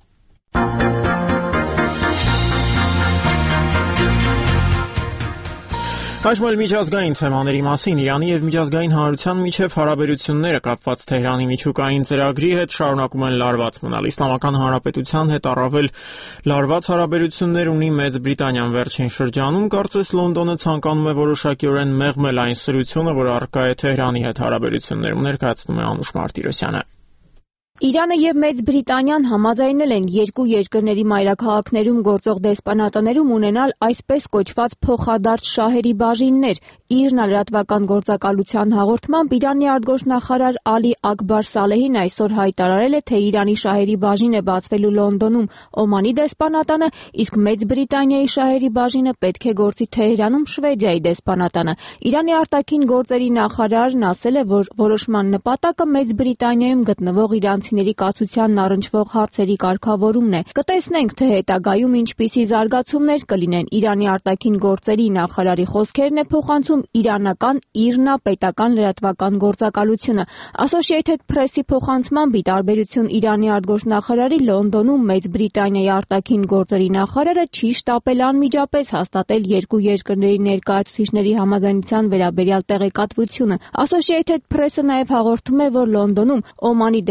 Speaker 1: Այժմ էլ միջազգային թեմաների մասին Իրանի եւ միջազգային հանրության միջև հարաբերությունները կապված Թեհրանի միջուկային ծրագրի հետ շարունակում են լարված մնալ։ Իսլամական Հանրապետության հետ առավել լարված հարաբերություններ ունի Մեծ Բրիտանիան վերջին շրջանում, կարծես Լոնդոնը ցանկանում է որոշակիորեն մեղմել այն սրությունը, որ առկա է Թեհրանի հետ հարաբերություններում, ներկայացնում է Անուշ Մարտիրոսյանը։
Speaker 21: Իրանը եւ Մեծ Բրիտանիան համաձայնել են երկու երկրների մայրաքաղաքներում գործող դեսպանատներում ունենալ այսպես կոչված փոխադարձ շահերի բաժիններ։ Իր լրատվական գործակալության հաղորդմամբ Իրանի արտգործնախարար Ալի Ակբար Սալեհին այսօր հայտարարել է, թե Իրանի շահերի բաժին է բացվելու Լոնդոնում Օմանի դեսպանատանը, իսկ Մեծ Բրիտանիայի շահերի բաժինը պետք է գործի Թեհրանում Շվեդիայի դեսպանատանը։ Իրանի արտաքին գործերի նախարարն ասել է, որ որոշման նպատակը Մեծ Բրիտանիայում գտնվող իրանցիների կացությանն առնչվող հարցերի կարգավորումն է։ Կտեսնենք, թե հետագայում ինչպիսի զարգացումներ կլինեն։ Իրանի արտաքին գործերի նախարարի խոսքերն է փոխանցում իրանական ԻՌՆԱ պետական լրատվական գործակալությունը։ Associated Press-ի փոխանցմամբ ի տարբերություն Իրանի արտգործնախարարի Լոնդոնում Մեծ Բրիտանիայի արտաքին գործերի նախարարը չի շտապել անմիջապես հաստատել երկու երկրների ներկայացուցիչների համաձայնության վերաբերյալ տեղեկատվությունը։ Associated Press-ը նաև հաղորդում է, որ Լոնդոնում Օմանի դեսպանատը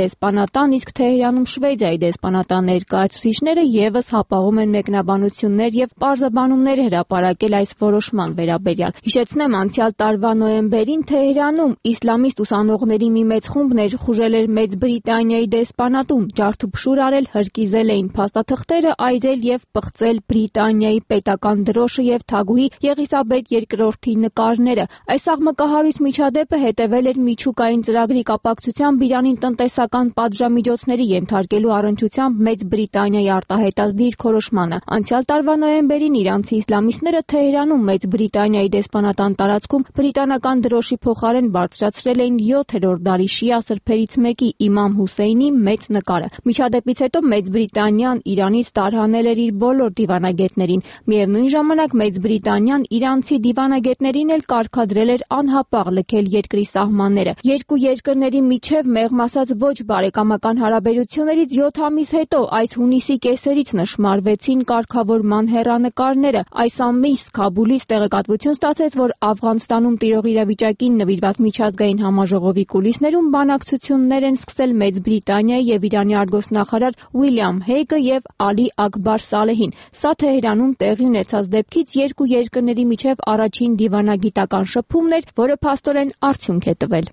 Speaker 21: դեսպանատան, իսկ Թեհրանում Շվեդիայի դեսպանատան ներկայացուցիչները եւս հապաղում են մեկնաբանություններ եւ պարզաբանումներ հրապարակել այս որոշման վերաբերյալ։ Հիշեցնեմ, անցյալ տարվա նոյեմբերին Թեհրանում իսլամիստ ուսանողների մի մեծ խումբ ներխուժել էր Մեծ Բրիտանիայի դեսպանատուն, ջարդուփշուր արել, հրկիզել էին փաստաթղթերը, այրել եւ պղծել Բրիտանիայի պետական դրոշը եւ թագուհի Եղիսաբեթ II-ի նկարները։ Այս աղմկահարույց միջադեպը հետևել էր միջուկային ծրագրի կապակցությամբ Իրանին տնտեսական պատժամիջոցների ենթարկելու առընչությամբ Մեծ Բրիտանիայի արտահայտած դիրքորոշմանը։ Անցյալ տարվա նոյեմբերին իրանցի իսլամիստները Թեհրանում Մեծ Բրիտանիայի դեսպանատան տարածքում բրիտանական դրոշի փոխարեն բարձրացրել էին 7-րդ դարի շիա սրբերից մեկի Իմամ Հուսեյնի մեծ նկարը։ Միջադեպից հետո Մեծ Բրիտանիան Իրանից տարհանել էր իր բոլոր դիվանագետներին։ Միևնույն ժամանակ Մեծ Բրիտանիան իրանցի դիվանագետներին էլ կարգադրել էր անհապաղ լքել երկրի սահմանները։ Երկու երկրների միջև մեղմ ասած ոչ բարեկամական հարաբերություններից 7 ամիս հետո այս հունիսի կեսերից նշմարվեցին կարգավորման հեռանկարները։ Այս ամիս Քաբուլից տեղեկատվություն ստացեց, որ Աֆղանստանում տիրող իրավիճակին նվիրված միջազգային համաժողովի կուլիսներում բանակցություններ են սկսել Մեծ Բրիտանիայի եւ Իրանի արտգործնախարար Ուիլյամ Հեյգը եւ Ալի Ակբար Սալեհին։ Սա Թեհրանում տեղի ունեցած դեպքից երկու երկրների միջև առաջին դիվանագիտական շփումն էր, որը փաստորեն արդյունք է տվել։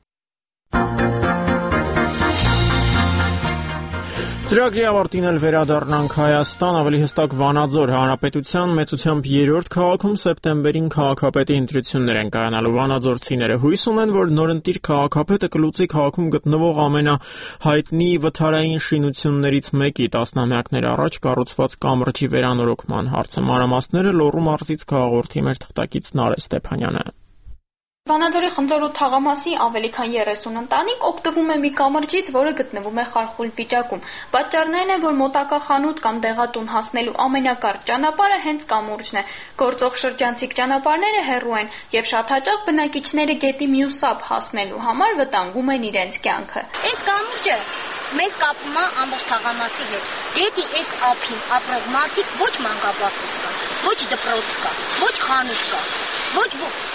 Speaker 1: Ծրագրի ավարտին էլ վերադառնանք Հայաստան, ավելի հստակ Վանաձոր հանրապետության մեծությամբ 3-րդ քաղաքում սեպտեմբերին քաղաքապետի ընտրություններ են կայանալու։ Վանաձորցիները հույս ունեն, որ նորընտիր քաղաքապետը կլուծի քաղաքում գտնվող ամենահայտնի վթարային շինություններից մեկի տասնամյակներ առաջ կառուցված կամրջի վերանորոգման հարցը։ Մանրամասները Լոռու մարզից քաղաքորդի մեր թղթակից Նարէ Ստեփանյանը։
Speaker 7: Վանաձորի Խնձորու թաղամասի ավելի քան 30 ընտանիք օգտվում է մի կամրջից, որը գտնվում է խարխուլ վիճակում։ Պատճառներն են, որ մոտակա խանութ կամ դեղատուն հասնելու ամենակարճ ճանապարհը հենց կամուրջն է։ Գործող շրջանցիկ ճանապարհները հեռու են եւ շատ հաճախ բնակիչները գետի մյուս ափ հասնելու համար վտանգում են իրենց կյանքը։
Speaker 8: Այս կամուրջը մեզ կապում է ամբողջ թաղամասի հետ։ Գետի այս ափին ապրող մարդիկ ոչ մանկաբարձ կա, ոչ դպրոց կա, ոչ խանութ կա, ոչ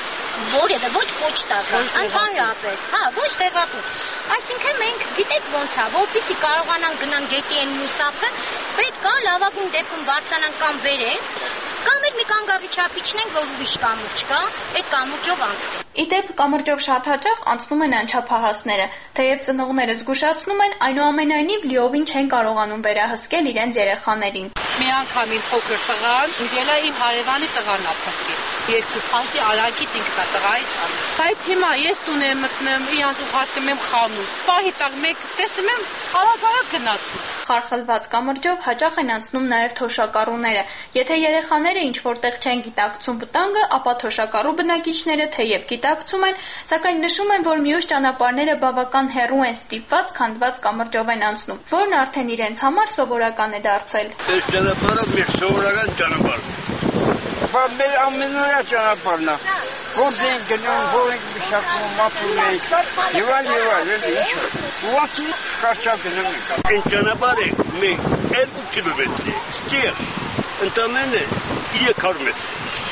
Speaker 8: որևէ ոչ պոչտա կա, ընդհանրապես, ոչ տեղատուն։ Այսինքն մենք գիտեք ոնց է, որպեսզի կարողանանք գնանք գետի այն մյուս ափը, պետք է լավագույն դեպքում բարձրանանք կամ վերենք, կամ էլ մի կանգառի չափիչնենք, որ ուրիշ կամուրջ կա, այդ կամուրջով անցնենք։
Speaker 7: Իդեպ կամրջով շատ հաճախ անցնում են անչափահասները, թեև ծնողները զգուշացնում են, այնուամենայնիվ լիովին չեն կարողանում վերահսկել իրենց երեխաներին։
Speaker 9: Մի անգամ իմ փոքր տղան ինքն իմ հարևանի տղան է փոխել։ Երկու փաստի արագից ինքն է տղայից անում։ Բայց հիմա ես տուն եմ մտնում, իրանց ուղարկում եմ խանութ։ Պահի տակ մեկ տեսնում եմ, արագ գնացում։
Speaker 7: Խարխլված կամրջով հաճախ են անցնում նաև թոշակառուները։ Եթե երեխաները ինչ-որտեղ չեն գիտակցում վտանգը, ապա թոշակառու բնակիչները թեև գիտակցում են, սակայն նշում են, որ մյուս ճանապարհները բավական հեռու են ստիպված քանդված կամրջով են անցնում, որն արդեն իրենց համար սովորական է դարձել։
Speaker 11: Այս ճանապարհը մեր սովորական ճանապարհ է։ Բայց մեր ամենօրյա ճանապարհն է։ Գործ ենք գնում, որ ենք մշակում, մատում ենք, եւ այլ, ինչ։ Ուղղակի կարճակ գնում ենք։ Այն ճանապարհը մենք 2 կիլոմետր է, ստեղ ընդամենը 300 մետր։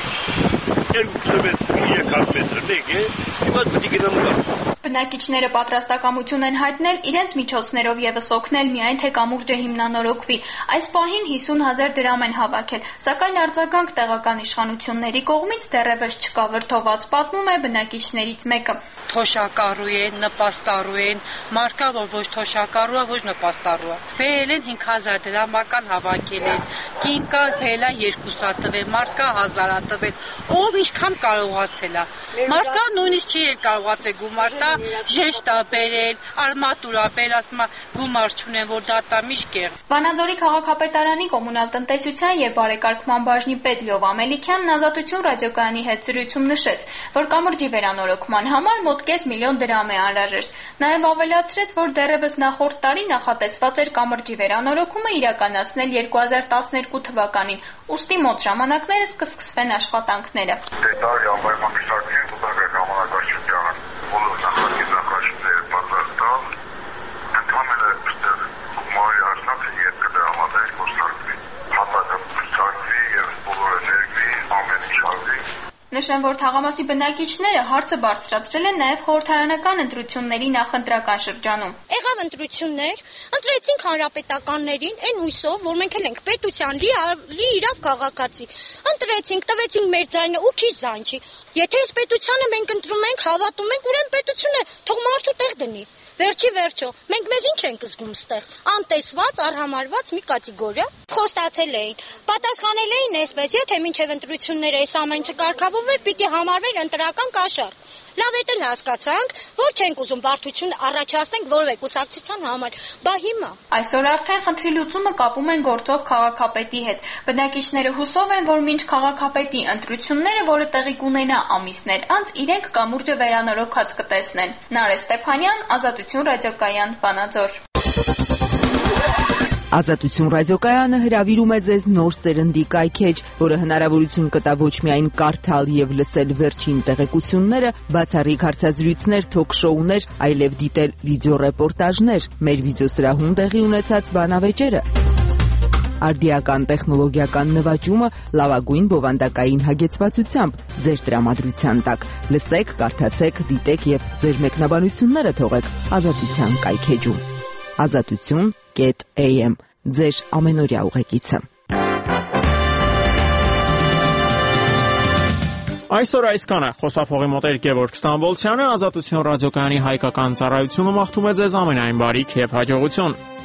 Speaker 11: 2 կիլոմետր, 300 մետր, մեկ է, ստիպած պետք է գնամ։
Speaker 7: Բնակիչները պատրաստակամություն են հայտնել իրենց միջոցներով եւս օգնել միայն թե կամուրջը հիմնանորոգվի։ Այս պահին 50,000 դրամ են հավաքել, սակայն արձագանք տեղական իշխանությունների կողմից դեռևս չկա, վրդոված պատմում է բնակիչներից մեկը։
Speaker 9: Թոշակառու են, նպաստառու են, մարկա որ ոչ թոշակառու է, ոչ նպաստառու է։ Բերել են 5,000 դրամական հավաքել են։ Կինկա բերել է 200 տվել, մարկա 1000 տվել։ Ով ինչքան կարողացել է։ Մարկա նույնիսկ չի կարողացել գումար տա, ժեշտ է բերել, արմատուրա բերել, ասում է գումար չունեն, որ դատամիջ կեղ։
Speaker 7: Վանաձորի քաղաքապետարանի կոմունալ տնտեսության եւ բարեկարգման բաժնի պետ Լյով Ամելիքյանն Ազատություն ռադիոկայանի հետ զրույցում նշեց, որ կամրջի վերանորոգման համար մոտ 500 միլիոն դրամ է անհրաժեշտ։ Նաեւ ավելացրեց, որ դեռևս նախորդ տարի նախատեսված էր կամրջի վերանորոգումը իրականացնել 2012 թվականին, ուստի մոտ ժամանակներս կսկսվեն աշխատանքները։
Speaker 12: Բոլոր նախագծները պատրաստալ, ընդհանրապես այստեղ գումարի հարցնացը ետ կդրամատել, որ սարքվի, հատակը սարքվի և բոլոր էներգի ամեն ինչ արվի։
Speaker 7: նշեմ, որ թաղամասի բնակիչները հարցը բարձրացրել են նաև խորհրդարանական ընտրությունների նախընտրական շրջանում։
Speaker 8: Եղավ ընտրություններ, ընտրեցինք հանրապետականներին, այն հույսով, որ մենք ենք պետության լի իրավ քաղաքացի։ Ընտրեցինք, տվեցինք մեր ձայնը ու քիչ ձայն չի։ Եթե այս պետությանը մենք ընտրում ենք, հավատում ենք, ուրեմն պետությունը թող մարդու տեղ դնի։ Վերջո, մենք մեզ ինչ ենք զգում ստեղ, անտեսված, արհամարված մի կատեգորիա, խոստացել էին, պատասխանել էին այսպես, եթե մինչև ընտրությունները այս ամեն չկարգավորվեր, պիտի համարվեր ընտրական կաշառ։ Լավ է դել հասկացանք, որ չենք ուզում բարդություն առաջացնենք որևէ կուսակցության համար, բա հիմա։
Speaker 7: Այսօր արդեն խնդրի լուծումը կապում են գործող քաղաքապետի հետ։ Բնակիչները հուսով են, որ մինչ քաղաքապետի ընտրությունները, որը տեղի կունենա ամիսներ անց, իրենք կամուրջը վերանորոգած կտեսնեն։ Նարէ Ստեփանյան, Ազատություն ռադիոկայան, Վանաձոր։
Speaker 3: Ազատություն ռադիոկայանը հրավիրում է ձեզ նոր սերնդի կայքեջ, որը հնարավորություն կտա ոչ միայն կարդալ եւ լսել վերջին տեղեկությունները, բացառիկ հարցազրույցներ, թոք-շոուներ, այլև դիտել վիդեոռեպորտաժներ, մեր վիդեոսրահում տեղի ունեցած բանավեճերը։ Արդիական տեխնոլոգիական նվաճումը լավագույն բովանդակային հագեցվածությամբ ձեր տրամադրության տակ։ Լսեք, կարդացեք, դիտեք եւ ձեր մեկնաբանությունները թողեք Ազատության կայքեջում։ Azatutun.am ձեր ամենօրյա ուղեկիցը։
Speaker 1: Այսօր այսքանը խոսափողի մոտ Գևորգ Ստամբոլցյանը, Ազատություն ռադիոկայանի հայկական ծառայությունը մաղթում է ձեզ ամենայն բարիք եւ հաջողություն։